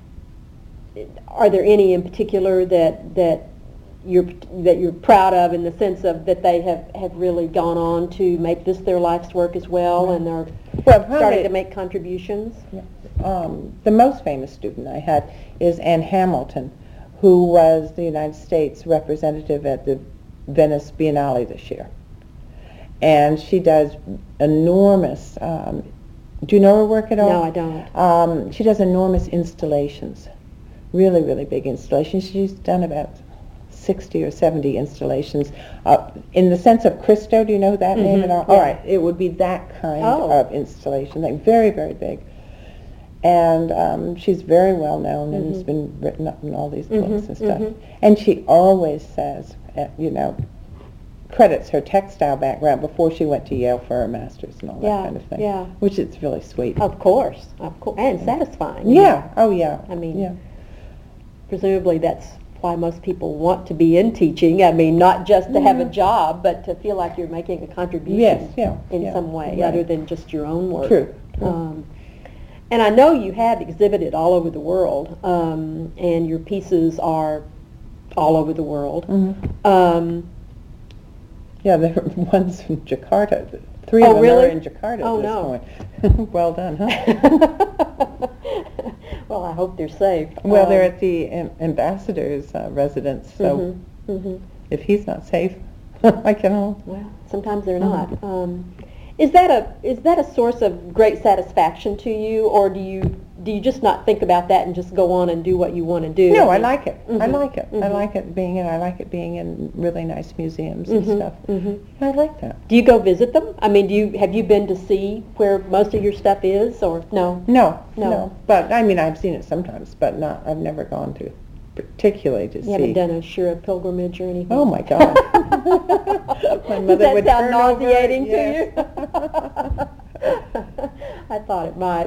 are there any in particular that that you're that you're proud of, in the sense of that they have, have really gone on to make this their life's work as well, and are
Well, probably,
starting to make contributions?
um, the most famous student I had is Ann Hamilton, who was the United States representative at the Venice Biennale this year. And she does enormous, um, do you know her work at all?
No, I don't.
Um, she does enormous installations, really, really big installations. She's done about sixty or seventy installations. Uh, in the sense of Christo, do you know that name
Mhm,
at all?
yeah.
All right, it would be that kind
Oh.
of installation, like very, very big. And um, she's very well known and has
Mhm.
been written up in all these
Mhm,
books and stuff.
mhm.
And she always says, uh, you know, credits her textile background before she went to Yale for her master's and all
Yeah,
that kind of thing.
yeah.
Which is really sweet.
Of course, of course, and satisfying.
Yeah. Oh, yeah.
I mean,
yeah.
presumably that's why most people want to be in teaching. I mean, not just to have a
Yeah.
job, but to feel like you're making a contribution
Yes, yeah,
in
yeah,
some way,
right.
other than just your own work.
True, true.
Um, and I know you have exhibited all over the world, um, and your pieces are all over the world.
Mhm.
Um,
Yeah, there are ones from Jakarta. Three
Oh,
of them
really?
are in Jakarta
Oh,
at this
no.
point. Well done, huh?
well, I hope they're safe.
Well, they're
Um,
at the am- ambassador's uh, residence, so
mhm, mhm.
if he's not safe, I can. Uh,
Well, sometimes they're
Mhm.
not. Um, is that a is that a source of great satisfaction to you, or do you do you just not think about that and just go on and do what you want to do?
no, I
mean-
like it. I
Mhm,
like it. I
mhm.
like it being in. I like it being in really nice museums and
Mhm,
stuff.
mhm.
I like that.
Do you go visit them? I mean, do you have you been to see where most of your stuff is, or no?
No,
No.
no, But I mean, I've seen it sometimes, but not. I've never gone to particularly to
You
see.
haven't done a Shira pilgrimage or anything?
Oh my God! My
Does
mother
that
would
sound
turn over,
nauseating
yes.
to you? I thought it might,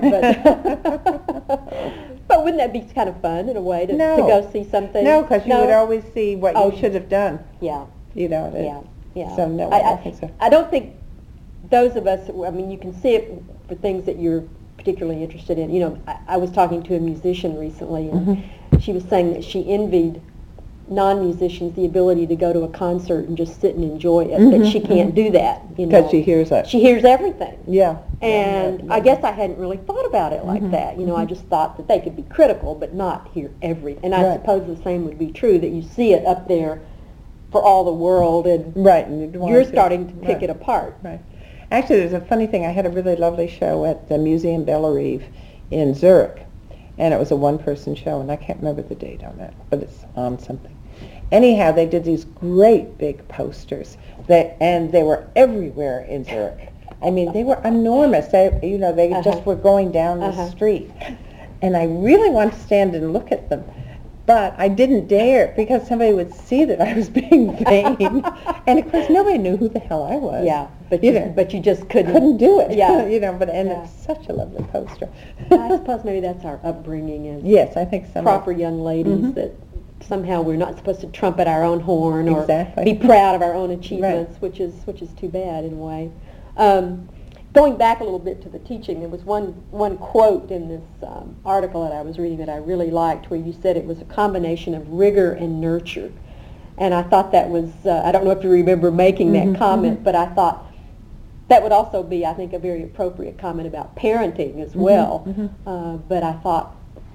but but wouldn't that be kind of fun in a way to,
No.
to go see something?
No, because you would always see what
Oh.
you should have done.
Yeah,
You know. that-
yeah, yeah.
So no,
I,
I don't
I,
think so.
I don't think those of us. I mean, you can see it for things that you're particularly interested in. You know, I, I was talking to a musician recently, and
Mhm.
she was saying that she envied non-musicians the ability to go to a concert and just sit and enjoy it,
Mhm,
but she can't
mhm.
do that. You know,
Because she hears that.
she hears everything.
Yeah.
And
Yeah, yeah,
I guess I hadn't really thought about it like
Mhm,
that. You know, I
mhm.
just thought that they could be critical, but not hear every. And I
Right.
suppose the same would be true, that you see it up there for all the world, and
Right. And you'd want
you're
to-
starting to pick
right,
it apart.
Right. Actually, there's a funny thing. I had a really lovely show at the Museum Bellerive in Zurich, and it was a one-person show, and I can't remember the date on that, but it's on something. Anyhow, they did these great big posters, that, and they were everywhere in Zurich. I mean, they were enormous. They, you know, they
Uh-huh.
just were going down the
Uh-huh.
street, and I really wanted to stand and look at them, but I didn't dare because somebody would see that I was being vain, and of course nobody knew who the hell I was.
Yeah, but
You
you,
know.
but you just couldn't.
Couldn't do it.
Yeah.
you know, but and
Yeah.
it's such a lovely poster.
I suppose maybe that's our upbringing as
Yes, I think so.
proper young ladies,
Mhm.
that somehow we're not supposed to trumpet our own horn or
Exactly.
be proud of our own achievements, which is which is too bad in a way. Um, going back a little bit to the teaching, there was one one quote in this um, article that I was reading that I really liked, where you said it was a combination of rigor and nurture, and I thought that was uh, I don't know if you remember making that
Mhm,
comment,
mhm.
but I thought that would also be, I think, a very appropriate comment about parenting as well.
mhm.
Uh, but I thought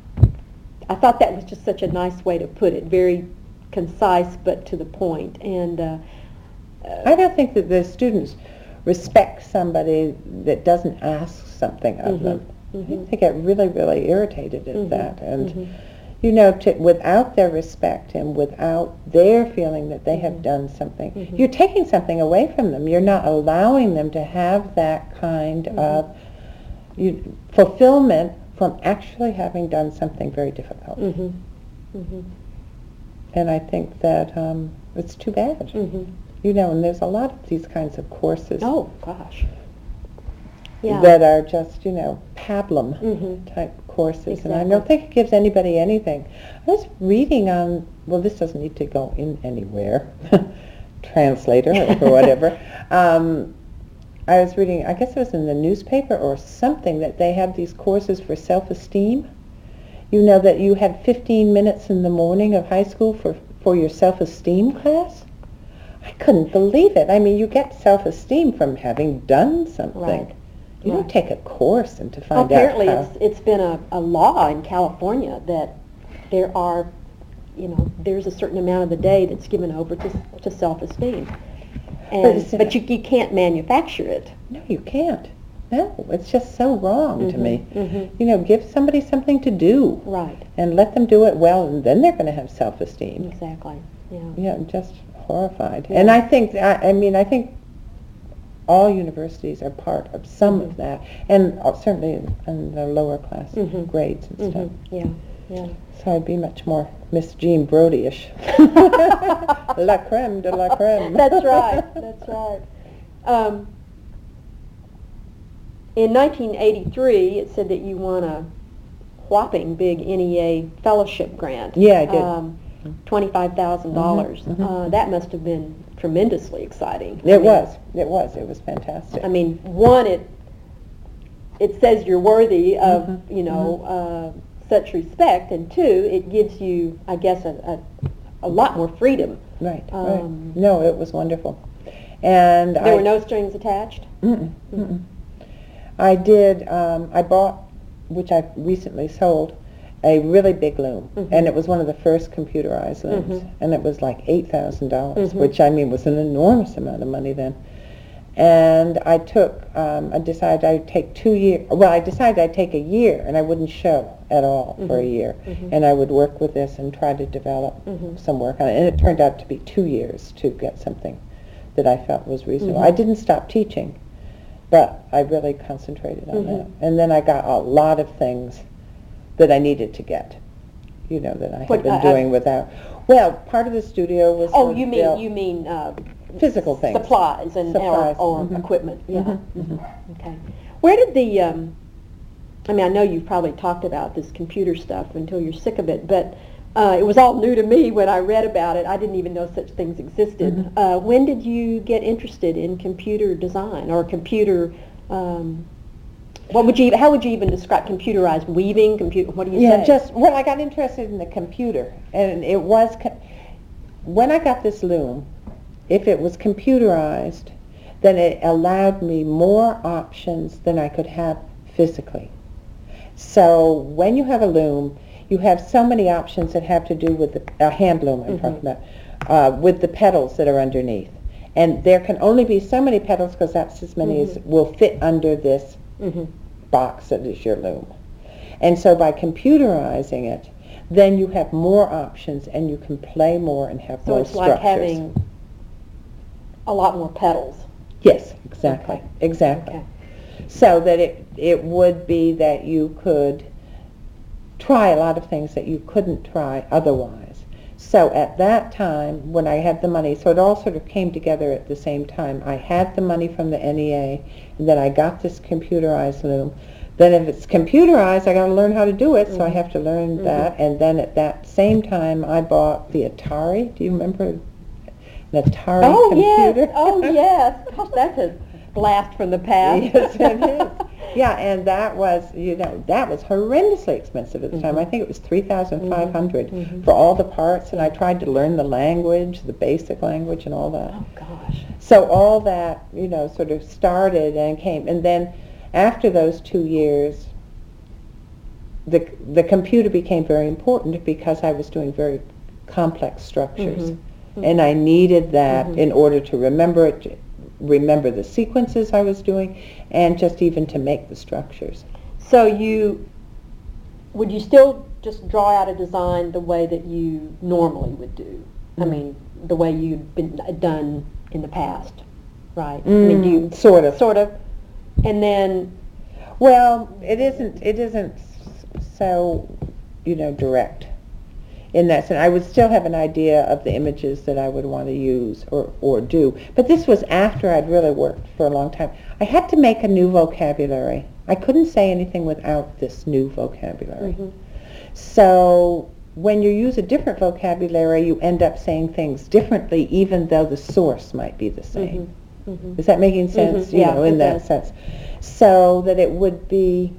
I thought that was just such a nice way to put it, very concise but to the point. And uh,
I don't think that the students respect somebody that doesn't ask something of
Mhm,
them.
mhm.
They get really, really irritated at
Mhm,
that. And,
mhm.
you know, to, without their respect and without their feeling that they have
Mhm.
done something,
Mhm.
you're taking something away from them. You're not allowing them to have that kind
Mhm.
of you, fulfillment from actually having done something very difficult.
Mhm, mhm,
And I think that um, it's too bad.
mhm.
You know, and there's a lot of these kinds of courses.
Oh gosh. Yeah.
that are just, you know, pablum
Mhm.
type courses, and I
Exactly.
don't think it gives anybody anything. I was reading on, well, this doesn't need to go in anywhere, translator or whatever. um, I was reading, I guess it was in the newspaper or something, that they have these courses for self-esteem. You know, that you had fifteen minutes in the morning of high school for, for your self-esteem class? I couldn't believe it. I mean, you get self-esteem from having done something.
Right.
You
Right.
don't take a course and to
Well,
find
apparently,
out how.
it's it's been a, a law in California that there are, you know, there's a certain amount of the day that's given over to to self-esteem, and
it's-
but you you can't manufacture it.
No, you can't. No, it's just so wrong to
Mhm,
me.
mhm.
You know, give somebody something to do
Right.
and let them do it well, and then they're going to have self-esteem.
Exactly. Yeah.
Yeah, I'm just horrified.
Yeah.
And I think, I, I mean, I think all universities are part of some
Mhm.
of that, and uh, certainly in, in the lower class
Mhm.
grades and stuff.
Mhm. Yeah. Yeah.
So I'd be much more Miss Jean Brodie-ish. La creme de la creme.
That's right. That's right. Um, in nineteen eighty-three, it said that you won a whopping big N E A fellowship grant.
Yeah, I did.
Um, twenty-five thousand dollars.
Mhm, mhm.
Uh, that must have been tremendously exciting. I
It
mean,
was. It was. It was fantastic.
I mean, one, it it says you're worthy of,
Mhm,
you know, uh, such respect, and two, it gives you, I guess, a, a, a lot more freedom.
Right,
Um,
right. No, it was wonderful. And
There
I,
were no strings attached?
Mm-mm, mm-mm. I did, um, I bought, which I recently sold, a really big loom.
Mhm.
And it was one of the first computerized looms.
Mhm.
And it was like eight thousand dollars,
Mhm.
which I mean was an enormous amount of money then. And I took, um, I decided I'd take two years, well, I decided I'd take a year and I wouldn't show at all for a
Mhm.
year.
Mhm.
And I would work with this and try to develop
Mhm.
some work on it. And it turned out to be two years to get something that I felt was reasonable.
Mhm.
I didn't stop teaching, but I really concentrated on
Mhm.
that. And then I got a lot of things that I needed to get, you know, that I
What,
had been
uh, uh,
doing without. Well, part of the studio was
Oh,
sort of
you mean,
built-
you mean, uh,
Physical things.
supplies and, or,
Supplies,
or
mhm.
equipment, yeah.
Mhm, mhm.
Okay. Where did the, um, I mean, I know you've probably talked about this computer stuff until you're sick of it, but uh, it was all new to me when I read about it. I didn't even know such things existed.
Mhm.
Uh, when did you get interested in computer design or computer, um, what would you, how would you even describe computerized weaving, computer, what do you
Yeah,
say?
just, well, I got interested in the computer, and it was, co- when I got this loom, if it was computerized, then it allowed me more options than I could have physically. So when you have a loom, you have so many options that have to do with the, a hand loom I'm
Mhm.
talking about, uh, with the petals that are underneath. And there can only be so many petals because that's as many as
Mhm.
will fit under this
Mhm.
box that is your loom. And so by computerizing it, then you have more options and you can play more and have
So
more
it's
structures.
like having a lot more petals.
Yes, exactly,
Okay.
exactly.
Okay.
So that it, it would be that you could try a lot of things that you couldn't try otherwise. So at that time, when I had the money, so it all sort of came together at the same time. I had the money from the N E A, and then I got this computerized loom. Then if it's computerized, I got to learn how to do it, so I
Mhm.
have to learn
Mhm.
that. And then at that same time, I bought the Atari. Do you remember an Atari
Oh,
computer?
yes, oh, yes. Gosh, that's a blast from the past.
Yes, it is. Yeah, and that was, you know, that was horrendously expensive at the time.
Mhm.
I think it was three thousand five hundred
Mhm, mhm.
for all the parts, and I tried to learn the language, the basic language and all that.
Oh, gosh.
So all that, you know, sort of started and came, and then after those two years, the the computer became very important because I was doing very complex structures,
Mhm, mhm.
and I needed that
Mhm.
in order to remember it, to remember the sequences I was doing, and just even to make the structures.
So you, would you still just draw out a design the way that you normally would do? I
Mhm.
mean, the way you'd been done in the past, right? I mean, do you,
Mm, sort of.
sort of, and then,
Well, it isn't. It isn't s- so, you know, direct. in that sense. I would still have an idea of the images that I would want to use or, or do. But this was after I'd really worked for a long time. I had to make a new vocabulary. I couldn't say anything without this new vocabulary.
Mm-hmm.
So when you use a different vocabulary, you end up saying things differently, even though the source might be the same.
Mm-hmm. Mm-hmm.
Is that making sense?
Mm-hmm.
You
Yeah,
know, in
it
that
does.
sense. So that it would be,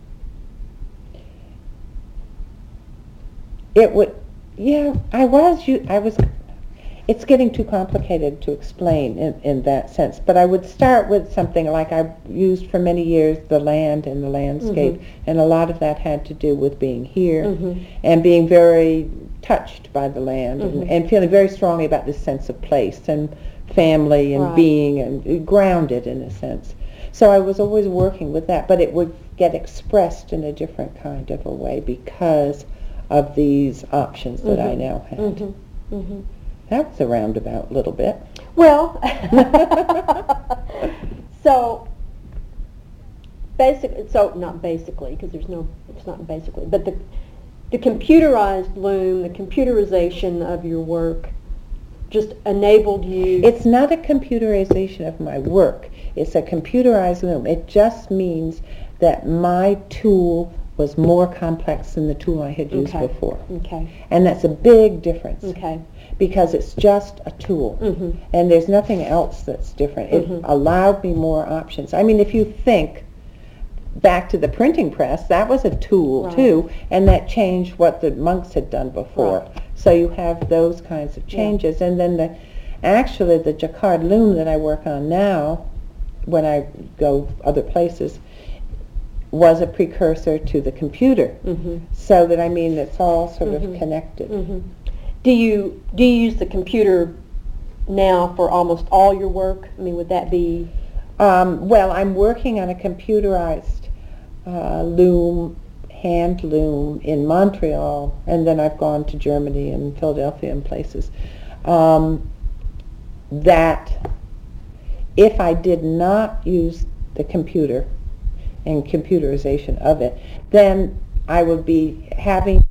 it would, yeah, I was, you, I was, it's getting too complicated to explain in, in that sense. But I would start with something like I used for many years, the land and the landscape,
Mhm.
and a lot of that had to do with being here
Mhm.
and being very touched by the land
Mhm.
and, and feeling very strongly about this sense of place and family and
Right.
being and grounded in a sense. So I was always working with that, but it would get expressed in a different kind of a way because of these options that I
Mhm.
now had.
Mhm. Mhm.
That was a roundabout little bit.
Well, so basically, so not basically, because there's no, it's not basically, but the the computerized loom, the computerization of your work, just enabled you.
It's not a computerization of my work. It's a computerized loom. It just means that my tool was more complex than the tool I had used
Okay.
before.
Okay.
And that's a big difference
Okay.
because it's just a tool.
Mm-hmm.
And there's nothing else that's different. It
Mhm.
allowed me more options. I mean, if you think back to the printing press, that was a tool
Right.
too, and that changed what the monks had done before.
Right.
So you have those kinds of
Yeah.
changes. And then the actually the jacquard loom that I work on now, when I go other places, was a precursor to the computer.
Mm-hmm.
So that, I mean, it's all sort
Mhm.
of connected.
Mm-hmm. Do you do you use the computer now for almost all your work? I mean, would that be?
Um, well, I'm working on a computerized uh, loom, hand loom in Montreal, and then I've gone to Germany and Philadelphia and places. Um, that if I did not use the computer and computerization of it, then I would be having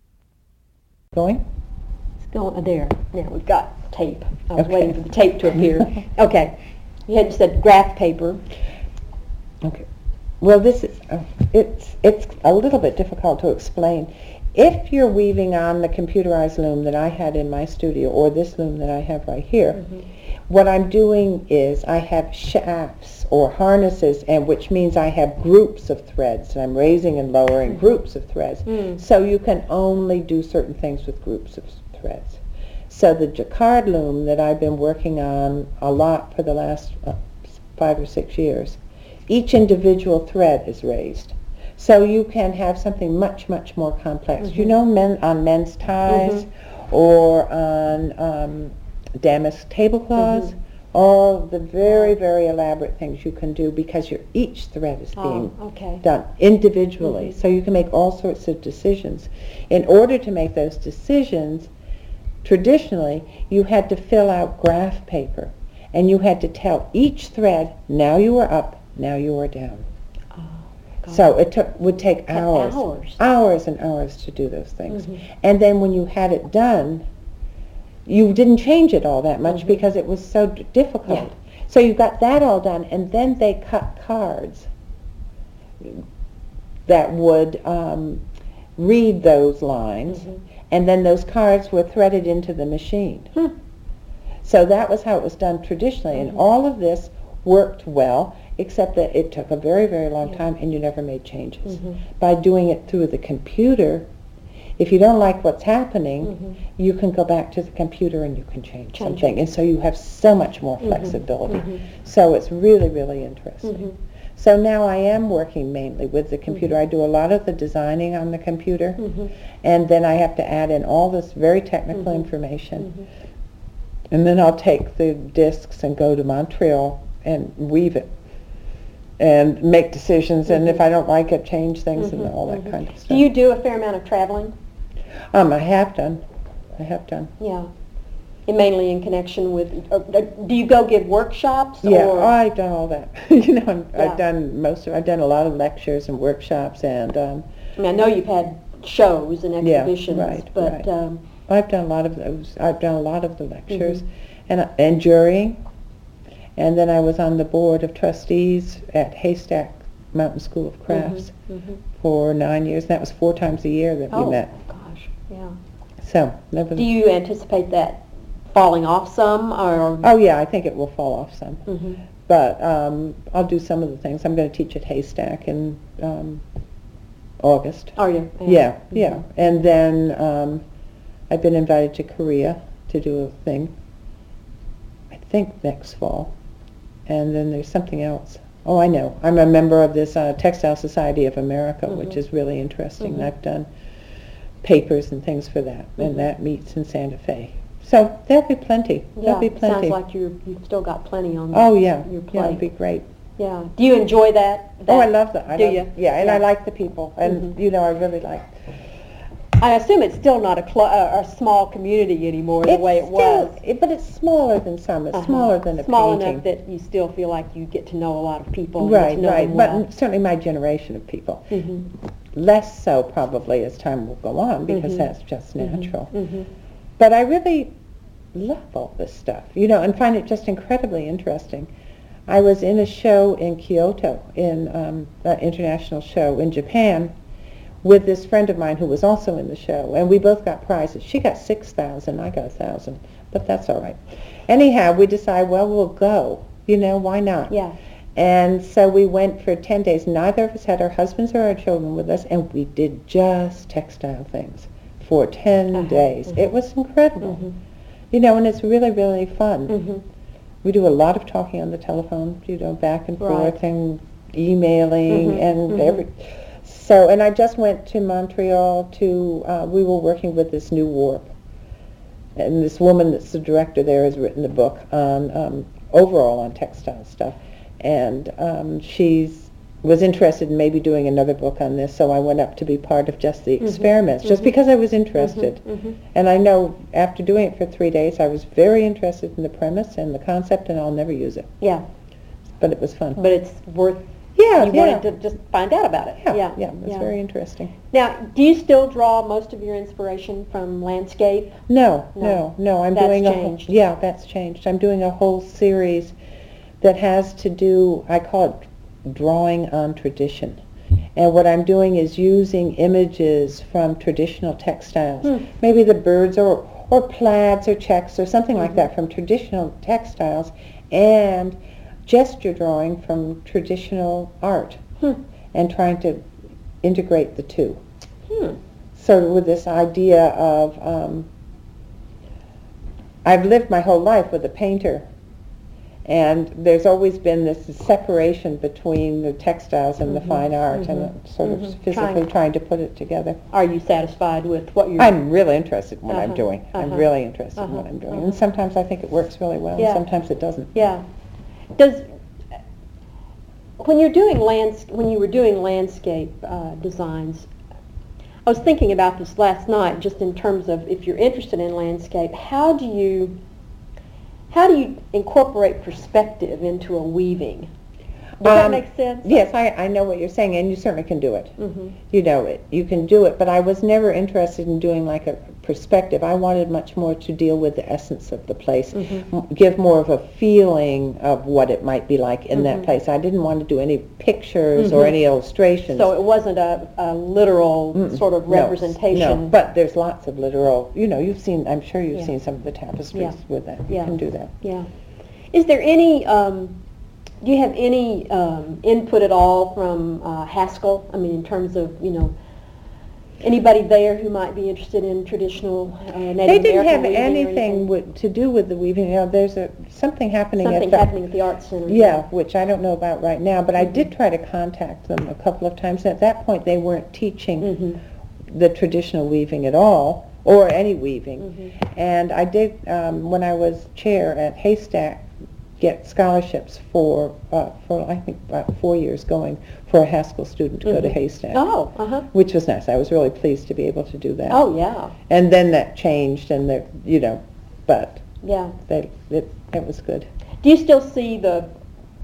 going.
It's going there. Now we've got tape. I was
Okay.
waiting for the tape to appear. Okay. You had said graph paper.
Okay. Well, this is uh, it's it's a little bit difficult to explain. If you're weaving on the computerized loom that I had in my studio, or this loom that I have right here,
Mm-hmm.
what I'm doing is I have shafts or harnesses, and which means I have groups of threads, and I'm raising and lowering
Mhm.
groups of threads.
Mm.
So you can only do certain things with groups of threads. So the jacquard loom that I've been working on a lot for the last uh, five or six years, each individual thread is raised. So you can have something much, much more complex.
Mhm.
You know, men on men's ties or on um, damask tablecloths,
Mhm.
all the very, very elaborate things you can do because your each thread is being
Oh, okay.
done individually.
Mhm.
So you can make all sorts of decisions. In order to make those decisions, traditionally, you had to fill out graph paper, and you had to tell each thread, now you are up, now you are down.
Oh, God.
So it took would take
Took
hours,
hours.
hours and hours to do those things.
Mhm.
And then when you had it done, you didn't change it all that much
Mhm.
because it was so d- difficult.
Yeah.
So you got that all done, and then they cut cards that would um, read those lines,
Mhm.
and then those cards were threaded into the machine.
Hmm.
So that was how it was done traditionally,
Mhm.
and all of this worked well, except that it took a very, very long
Yeah.
time, and you never made changes.
Mhm.
By doing it through the computer, if you don't like what's happening,
Mhm.
you can go back to the computer and you can change,
Change
something.
it.
And so you have so much more
Mhm.
flexibility.
Mhm.
So it's really, really interesting.
Mhm.
So now I am working mainly with the computer.
Mhm.
I do a lot of the designing on the computer,
Mhm.
and then I have to add in all this very technical
Mhm.
information.
Mhm.
And then I'll take the discs and go to Montreal and weave it and make decisions. And if
Mhm.
I don't like it, change things and
Mhm.
all that
Mhm.
kind of stuff.
Do you do a fair amount of traveling?
Um, I have done. I have done.
Yeah. And mainly in connection with, uh, uh, do you go give workshops?
Yeah,
or?
I've done all that. you know, I'm,
Yeah.
I've done most of. I've done a lot of lectures and workshops, and um,
I mean, I know you've had shows and
Yeah,
exhibitions.
right,
but
right.
Um,
I've done a lot of those. I've done a lot of the lectures
Mhm.
and and jurying. And then I was on the board of trustees at Haystack Mountain School of Crafts
mhm, mhm.
for nine years. That was four times a year that
Oh
we met.
gosh, yeah.
So that was.
Do you anticipate that falling off some, or?
Oh yeah, I think it will fall off some.
Mhm.
But um, I'll do some of the things. I'm going to teach at Haystack in um, August.
Are you?
Yeah,
Mhm.
yeah. And then um, I've been invited to Korea to do a thing, I think next fall. And then there's something else. Oh, I know. I'm a member of this uh, Textile Society of America,
Mhm.
which is really interesting.
Mhm.
I've done papers and things for that,
Mhm.
and that meets in Santa Fe. So there'll be plenty.
Yeah,
There'll be
it
plenty.
sounds like you you've still got plenty on
Oh yeah,
your
yeah,
plate.
it'd be great.
Yeah. Do you enjoy that?
Oh, I
that-
love that. I
Do
love,
you?
Yeah, and I
Yeah.
like the people, and
Mhm.
you know, I really like.
I assume it's still not a, cl- a, a small community anymore the
It's
way it
still,
was.
it- but it's smaller than some. It's
Uh-huh.
smaller than a
Small
painting.
enough that you still feel like you get to know a lot of people. and get
Right,
to know
right.
them
But
well.
certainly my generation of people.
Mhm.
Less so probably as time will go on because
Mhm.
that's just
Mhm.
natural.
Mhm.
But I really love all this stuff, you know, and find it just incredibly interesting. I was in a show in Kyoto, in um, an international show in Japan, with this friend of mine who was also in the show, and we both got prizes. She got six thousand, I got a thousand, but that's all right. Anyhow, we decided, well, we'll go. You know, why not?
Yeah.
And so we went for ten days. Neither of us had our husbands or our children with us, and we did just textile things for ten
Uh-huh,
days.
mhm.
It was incredible.
Mhm.
You know, and it's really, really fun.
Mhm.
We do a lot of talking on the telephone, you know, back and
Right.
forth and emailing
Mhm,
and
mhm.
every. So, and I just went to Montreal to, uh, we were working with this new warp. And this woman that's the director there has written a book on, um, overall on textile stuff. And um, she's was interested in maybe doing another book on this, so I went up to be part of just the
Mhm,
experiments, just
mhm.
because I was interested.
Mhm, mhm.
And I know after doing it for three days, I was very interested in the premise and the concept, and I'll never use it.
Yeah.
But it was fun.
But it's worth.
Yeah,
You
yeah.
wanted to just find out about it.
Yeah,
Yeah.
yeah, it was very interesting.
Now, do you still draw most of your inspiration from landscape?
No,
No.
no, no. I'm
That's
doing a
changed.
whole, yeah, that's changed. I'm doing a whole series that has to do. I call it drawing on tradition, and what I'm doing is using images from traditional textiles,
Hmm.
maybe the birds or or plaids or checks or something like
Mhm.
that from traditional textiles, and gesture drawing from traditional art,
Hmm.
and trying to integrate the two.
Hmm.
So with this idea of, um, I've lived my whole life with a painter, and there's always been this separation between the textiles and the
Mhm,
fine art, and
mhm,
uh, sort of
mhm.
physically
Trying-
trying to put it together.
Are you satisfied with what you're?
I'm really interested in what I'm
Uh-huh,
doing. I'm
uh-huh,
really interested in what
uh-huh,
I'm doing.
uh-huh.
And sometimes I think it works really well,
Yeah.
and sometimes it doesn't.
Yeah. Does when you're doing lands when you were doing landscape uh, designs, I was thinking about this last night, just in terms of if you're interested in landscape, how do you how do you incorporate perspective into a weaving? Does that
Um,
make sense?
Yes, I, I know what you're saying, and you certainly can do it.
Mm-hmm.
You know it. You can do it, but I was never interested in doing like a perspective. I wanted much more to deal with the essence of the place,
Mhm.
m- give more of a feeling of what it might be like in
Mhm.
that place. I didn't want to do any pictures or
Mhm.
any illustrations.
So it wasn't a, a literal
Mm-mm.
sort of
No,
representation.
No, but there's lots of literal, you know, you've seen, I'm sure you've
Yeah.
seen some of the tapestries
Yeah.
with that. You
Yeah.
can do that.
Yeah. Is there any, um, do you have any um, input at all from uh, Haskell? I mean, in terms of, you know, anybody there who might be interested in traditional uh, Native
They didn't
American
have
weaving or
anything with, to do with the weaving. You know, there's a, something happening
Something
at the...
happening at the Art Center.
Yeah, which I don't know about right now, but I
Mhm.
did try to contact them a couple of times. At that point, they weren't teaching
Mm-hmm.
the traditional weaving at all, or any weaving.
Mm-hmm.
And I did, um, when I was chair at Haystack, get scholarships for, uh, for I think about four years going for a Haskell student to go to
Mhm.
Haystack,
Oh, uh-huh.
which was nice. I was really pleased to be able to do that.
Oh, yeah,
And then that changed, and the, you know, but
yeah.
they, it, it was good.
Do you still see the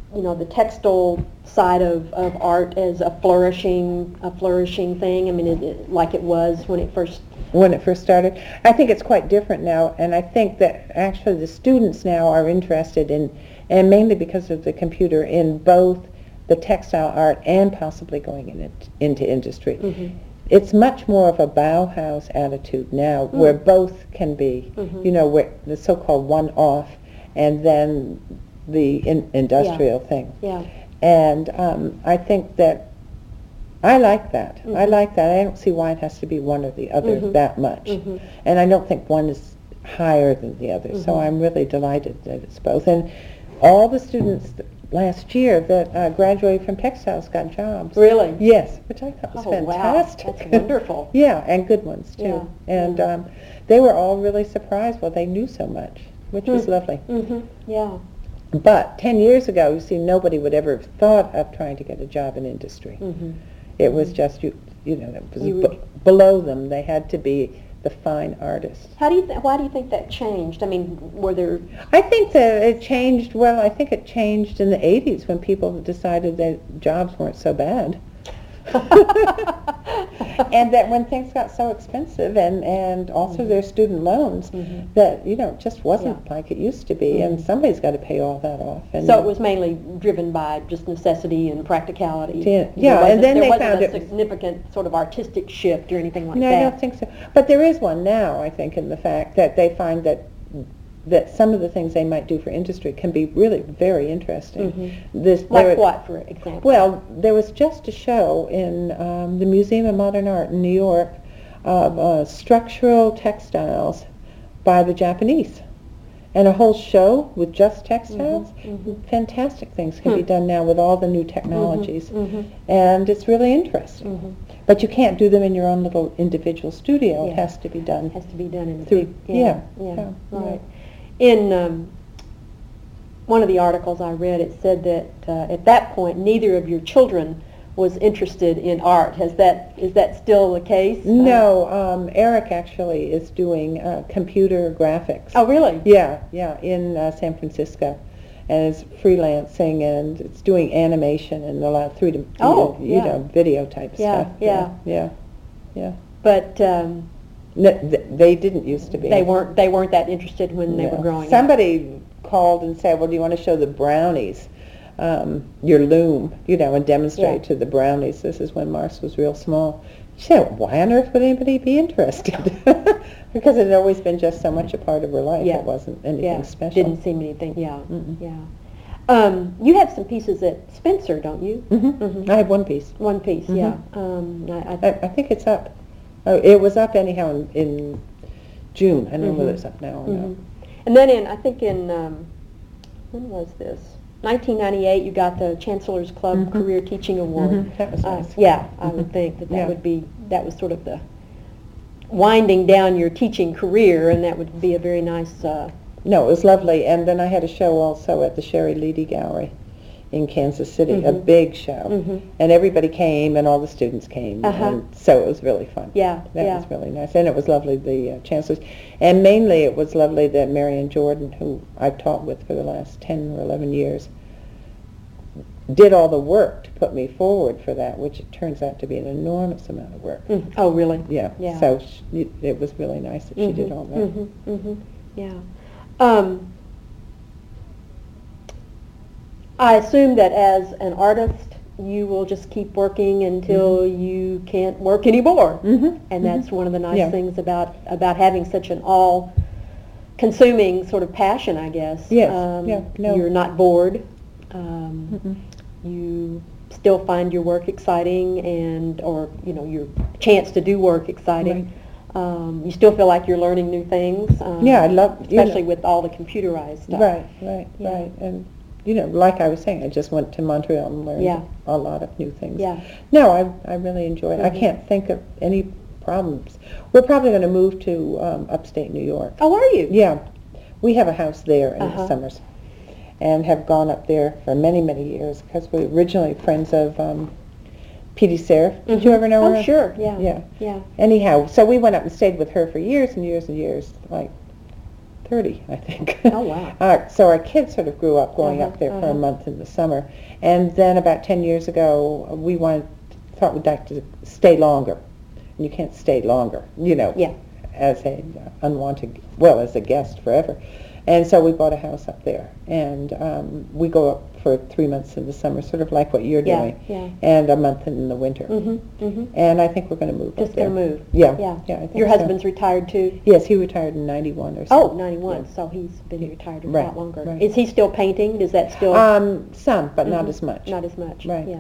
you know, the textile side of, of art as a flourishing, a flourishing thing? I mean, it, it, like it was when it first...
When it first started. I think it's quite different now, and I think that actually the students now are interested in, and mainly because of the computer, in both the textile art and possibly going in it, into industry.
Mm-hmm.
It's much more of a Bauhaus attitude now, mm. where both can be, mm-hmm. you know, where the so-called one-off, and then the in, industrial
yeah.
thing.
Yeah.
And um, I think that I like that. Mm-hmm. I like that. I don't see why it has to be one or the other mm-hmm. that much. Mm-hmm. And I don't think one is higher than the other. Mm-hmm. So I'm really delighted that it's both. And all the students th- last year that uh, graduated from textiles got jobs.
Really?
Yes, which I thought was
oh,
fantastic.
Wow. That's wonderful.
Yeah, and good ones too.
Yeah.
And
yeah.
Um, they were all really surprised. Well, they knew so much, which mm-hmm. was lovely.
Mm-hmm. Yeah.
But ten years ago, you see, nobody would ever have thought of trying to get a job in industry. Mm-hmm. It was just, you you know, it was
you
b- below them. They had to be the fine artists.
How do you th- why do you think that changed? I mean, were there...
I think that it changed, well, I think it changed in the eighties when people decided that jobs weren't so bad. And that when things got so expensive, and, and also mm-hmm. their student loans, mm-hmm. that, you know, it just wasn't yeah. like it used to be, mm-hmm. and somebody's got to pay all that off. And
so it was mainly driven by just necessity and practicality.
Yeah, yeah and then
there
they
wasn't
found
a
it
significant sort of artistic shift or anything like
no,
that.
No, I don't think so. But there is one now, I think, in the fact that they find that that some of the things they might do for industry can be really very interesting.
Mm-hmm.
This,
like
there,
what, for example?
Well, there was just a show in um, the Museum of Modern Art in New York of uh, structural textiles by the Japanese. And a whole show with just textiles.
Mm-hmm. Mm-hmm.
Fantastic things can
hmm.
be done now with all the new technologies.
Mm-hmm. Mm-hmm.
And it's really interesting.
Mm-hmm.
But you can't do them in your own little individual studio.
Yeah.
It has to be done.
It has to be done in the
through,
big,
yeah.
Yeah,
yeah,
yeah,
yeah.
right. In um, one of the articles I read, it said that uh, at that point, neither of your children was interested in art. Has that is that still the case?
No, um, Eric actually is doing uh, computer graphics.
Oh, really?
Yeah, yeah, in uh, San Francisco, and is freelancing, and it's doing animation and a lot of three D,
oh,
you
yeah.
know, video type
yeah,
stuff.
Yeah,
yeah, yeah, yeah.
But um,
no, th- they didn't used to be.
They weren't. They weren't that interested when
no.
they were growing
Somebody
up.
called and said, "Well, do you want to show the brownies um, your loom, you know, and demonstrate
yeah.
to the brownies?" This is when Mars was real small. She said, "Why on earth would anybody be interested?" Because it had always been just so much a part of her life.
Yeah.
It wasn't anything
yeah.
special.
Didn't seem anything. Yeah,
Mm-mm.
yeah. Um, you have some pieces at Spencer, don't you?
Mm-hmm. Mm-hmm. I have one piece.
One piece,
Mm-hmm.
yeah. Um, I, I,
I, I think it's up. Oh, it was up anyhow in, in June. I don't know
mm-hmm.
whether it's up now or
mm-hmm.
not.
And then in, I think in, um, when was this? nineteen ninety-eight, you got the Chancellor's Club
Mm-hmm.
Career Teaching Award.
Mm-hmm. That was nice.
Uh, yeah, I
Mm-hmm.
would think that that
Yeah.
would be, that was sort of the winding down your teaching career, and that would be a very nice... Uh,
No, it was lovely. And then I had a show also at the Sherry Leedy Gallery in Kansas City,
mm-hmm.
a big show.
Mm-hmm.
And everybody came, and all the students came.
Uh-huh.
And so it was really fun.
Yeah,
That
yeah.
was really nice. And it was lovely, the uh, chancellors. And mainly it was lovely that Marion Jordan, who I've taught with for the last ten or eleven years, did all the work to put me forward for that, which it turns out to be an enormous amount of work.
Mm. Oh, really?
Yeah.
Yeah.
So she, it was really nice that
mm-hmm.
she did all that.
Mm-hmm. Mm-hmm. Yeah. Um, I assume that as an artist, you will just keep working until mm-hmm. you can't work anymore.
Mm-hmm.
And that's mm-hmm. one of the nice
yeah.
things about, about having such an all-consuming sort of passion, I guess.
Yes.
Um,
yeah. No.
You're not bored. Um,
Mm-mm.
You still find your work exciting, and or you know your chance to do work exciting.
Right.
Um, you still feel like you're learning new things. Um,
Yeah, I love- you
especially
know.
with all the computerized stuff.
Right, right,
Yeah.
right. And, you know, like I was saying, I just went to Montreal and learned
Yeah.
a lot of new things.
Yeah.
No, I, I really enjoy it. I
Mhm.
can't think of any problems. We're probably going to move to um, upstate New York.
Oh, are you?
Yeah. We have a house there in
Uh-huh.
the summers and have gone up there for many, many years because we're originally friends of um, Petey Serif. Did you
Mhm.
ever know
Oh,
her?
sure. Yeah.
Yeah.
Yeah.
Anyhow, so we went up and stayed with her for years and years and years, like thirty, I think.
Oh, wow.
Uh, so our kids sort of grew up going
Uh-huh,
up there for
uh-huh.
a month in the summer. And then about ten years ago, we wanted, thought we'd like to stay longer. And you can't stay longer, you know,
Yeah.
as a uh, unwanted, well, as a guest forever. And so we bought a house up there. And um, we go up for three months in the summer, sort of like what you're
Yeah,
doing.
yeah.
And a month in the winter.
Mm-hmm, mm-hmm.
And I think we're going to move
Just
up there.
gonna move.
Yeah.
Yeah.
Yeah, I think
Your
so.
husband's retired too?
Yes, he retired in ninety-one or so.
Oh, ninety-one,
Yeah.
so he's been retired a
Right,
lot longer.
right.
Is he still painting? Is that still?
Um, some, but not
Mhm.
as much.
Not as much,
Right.
yeah.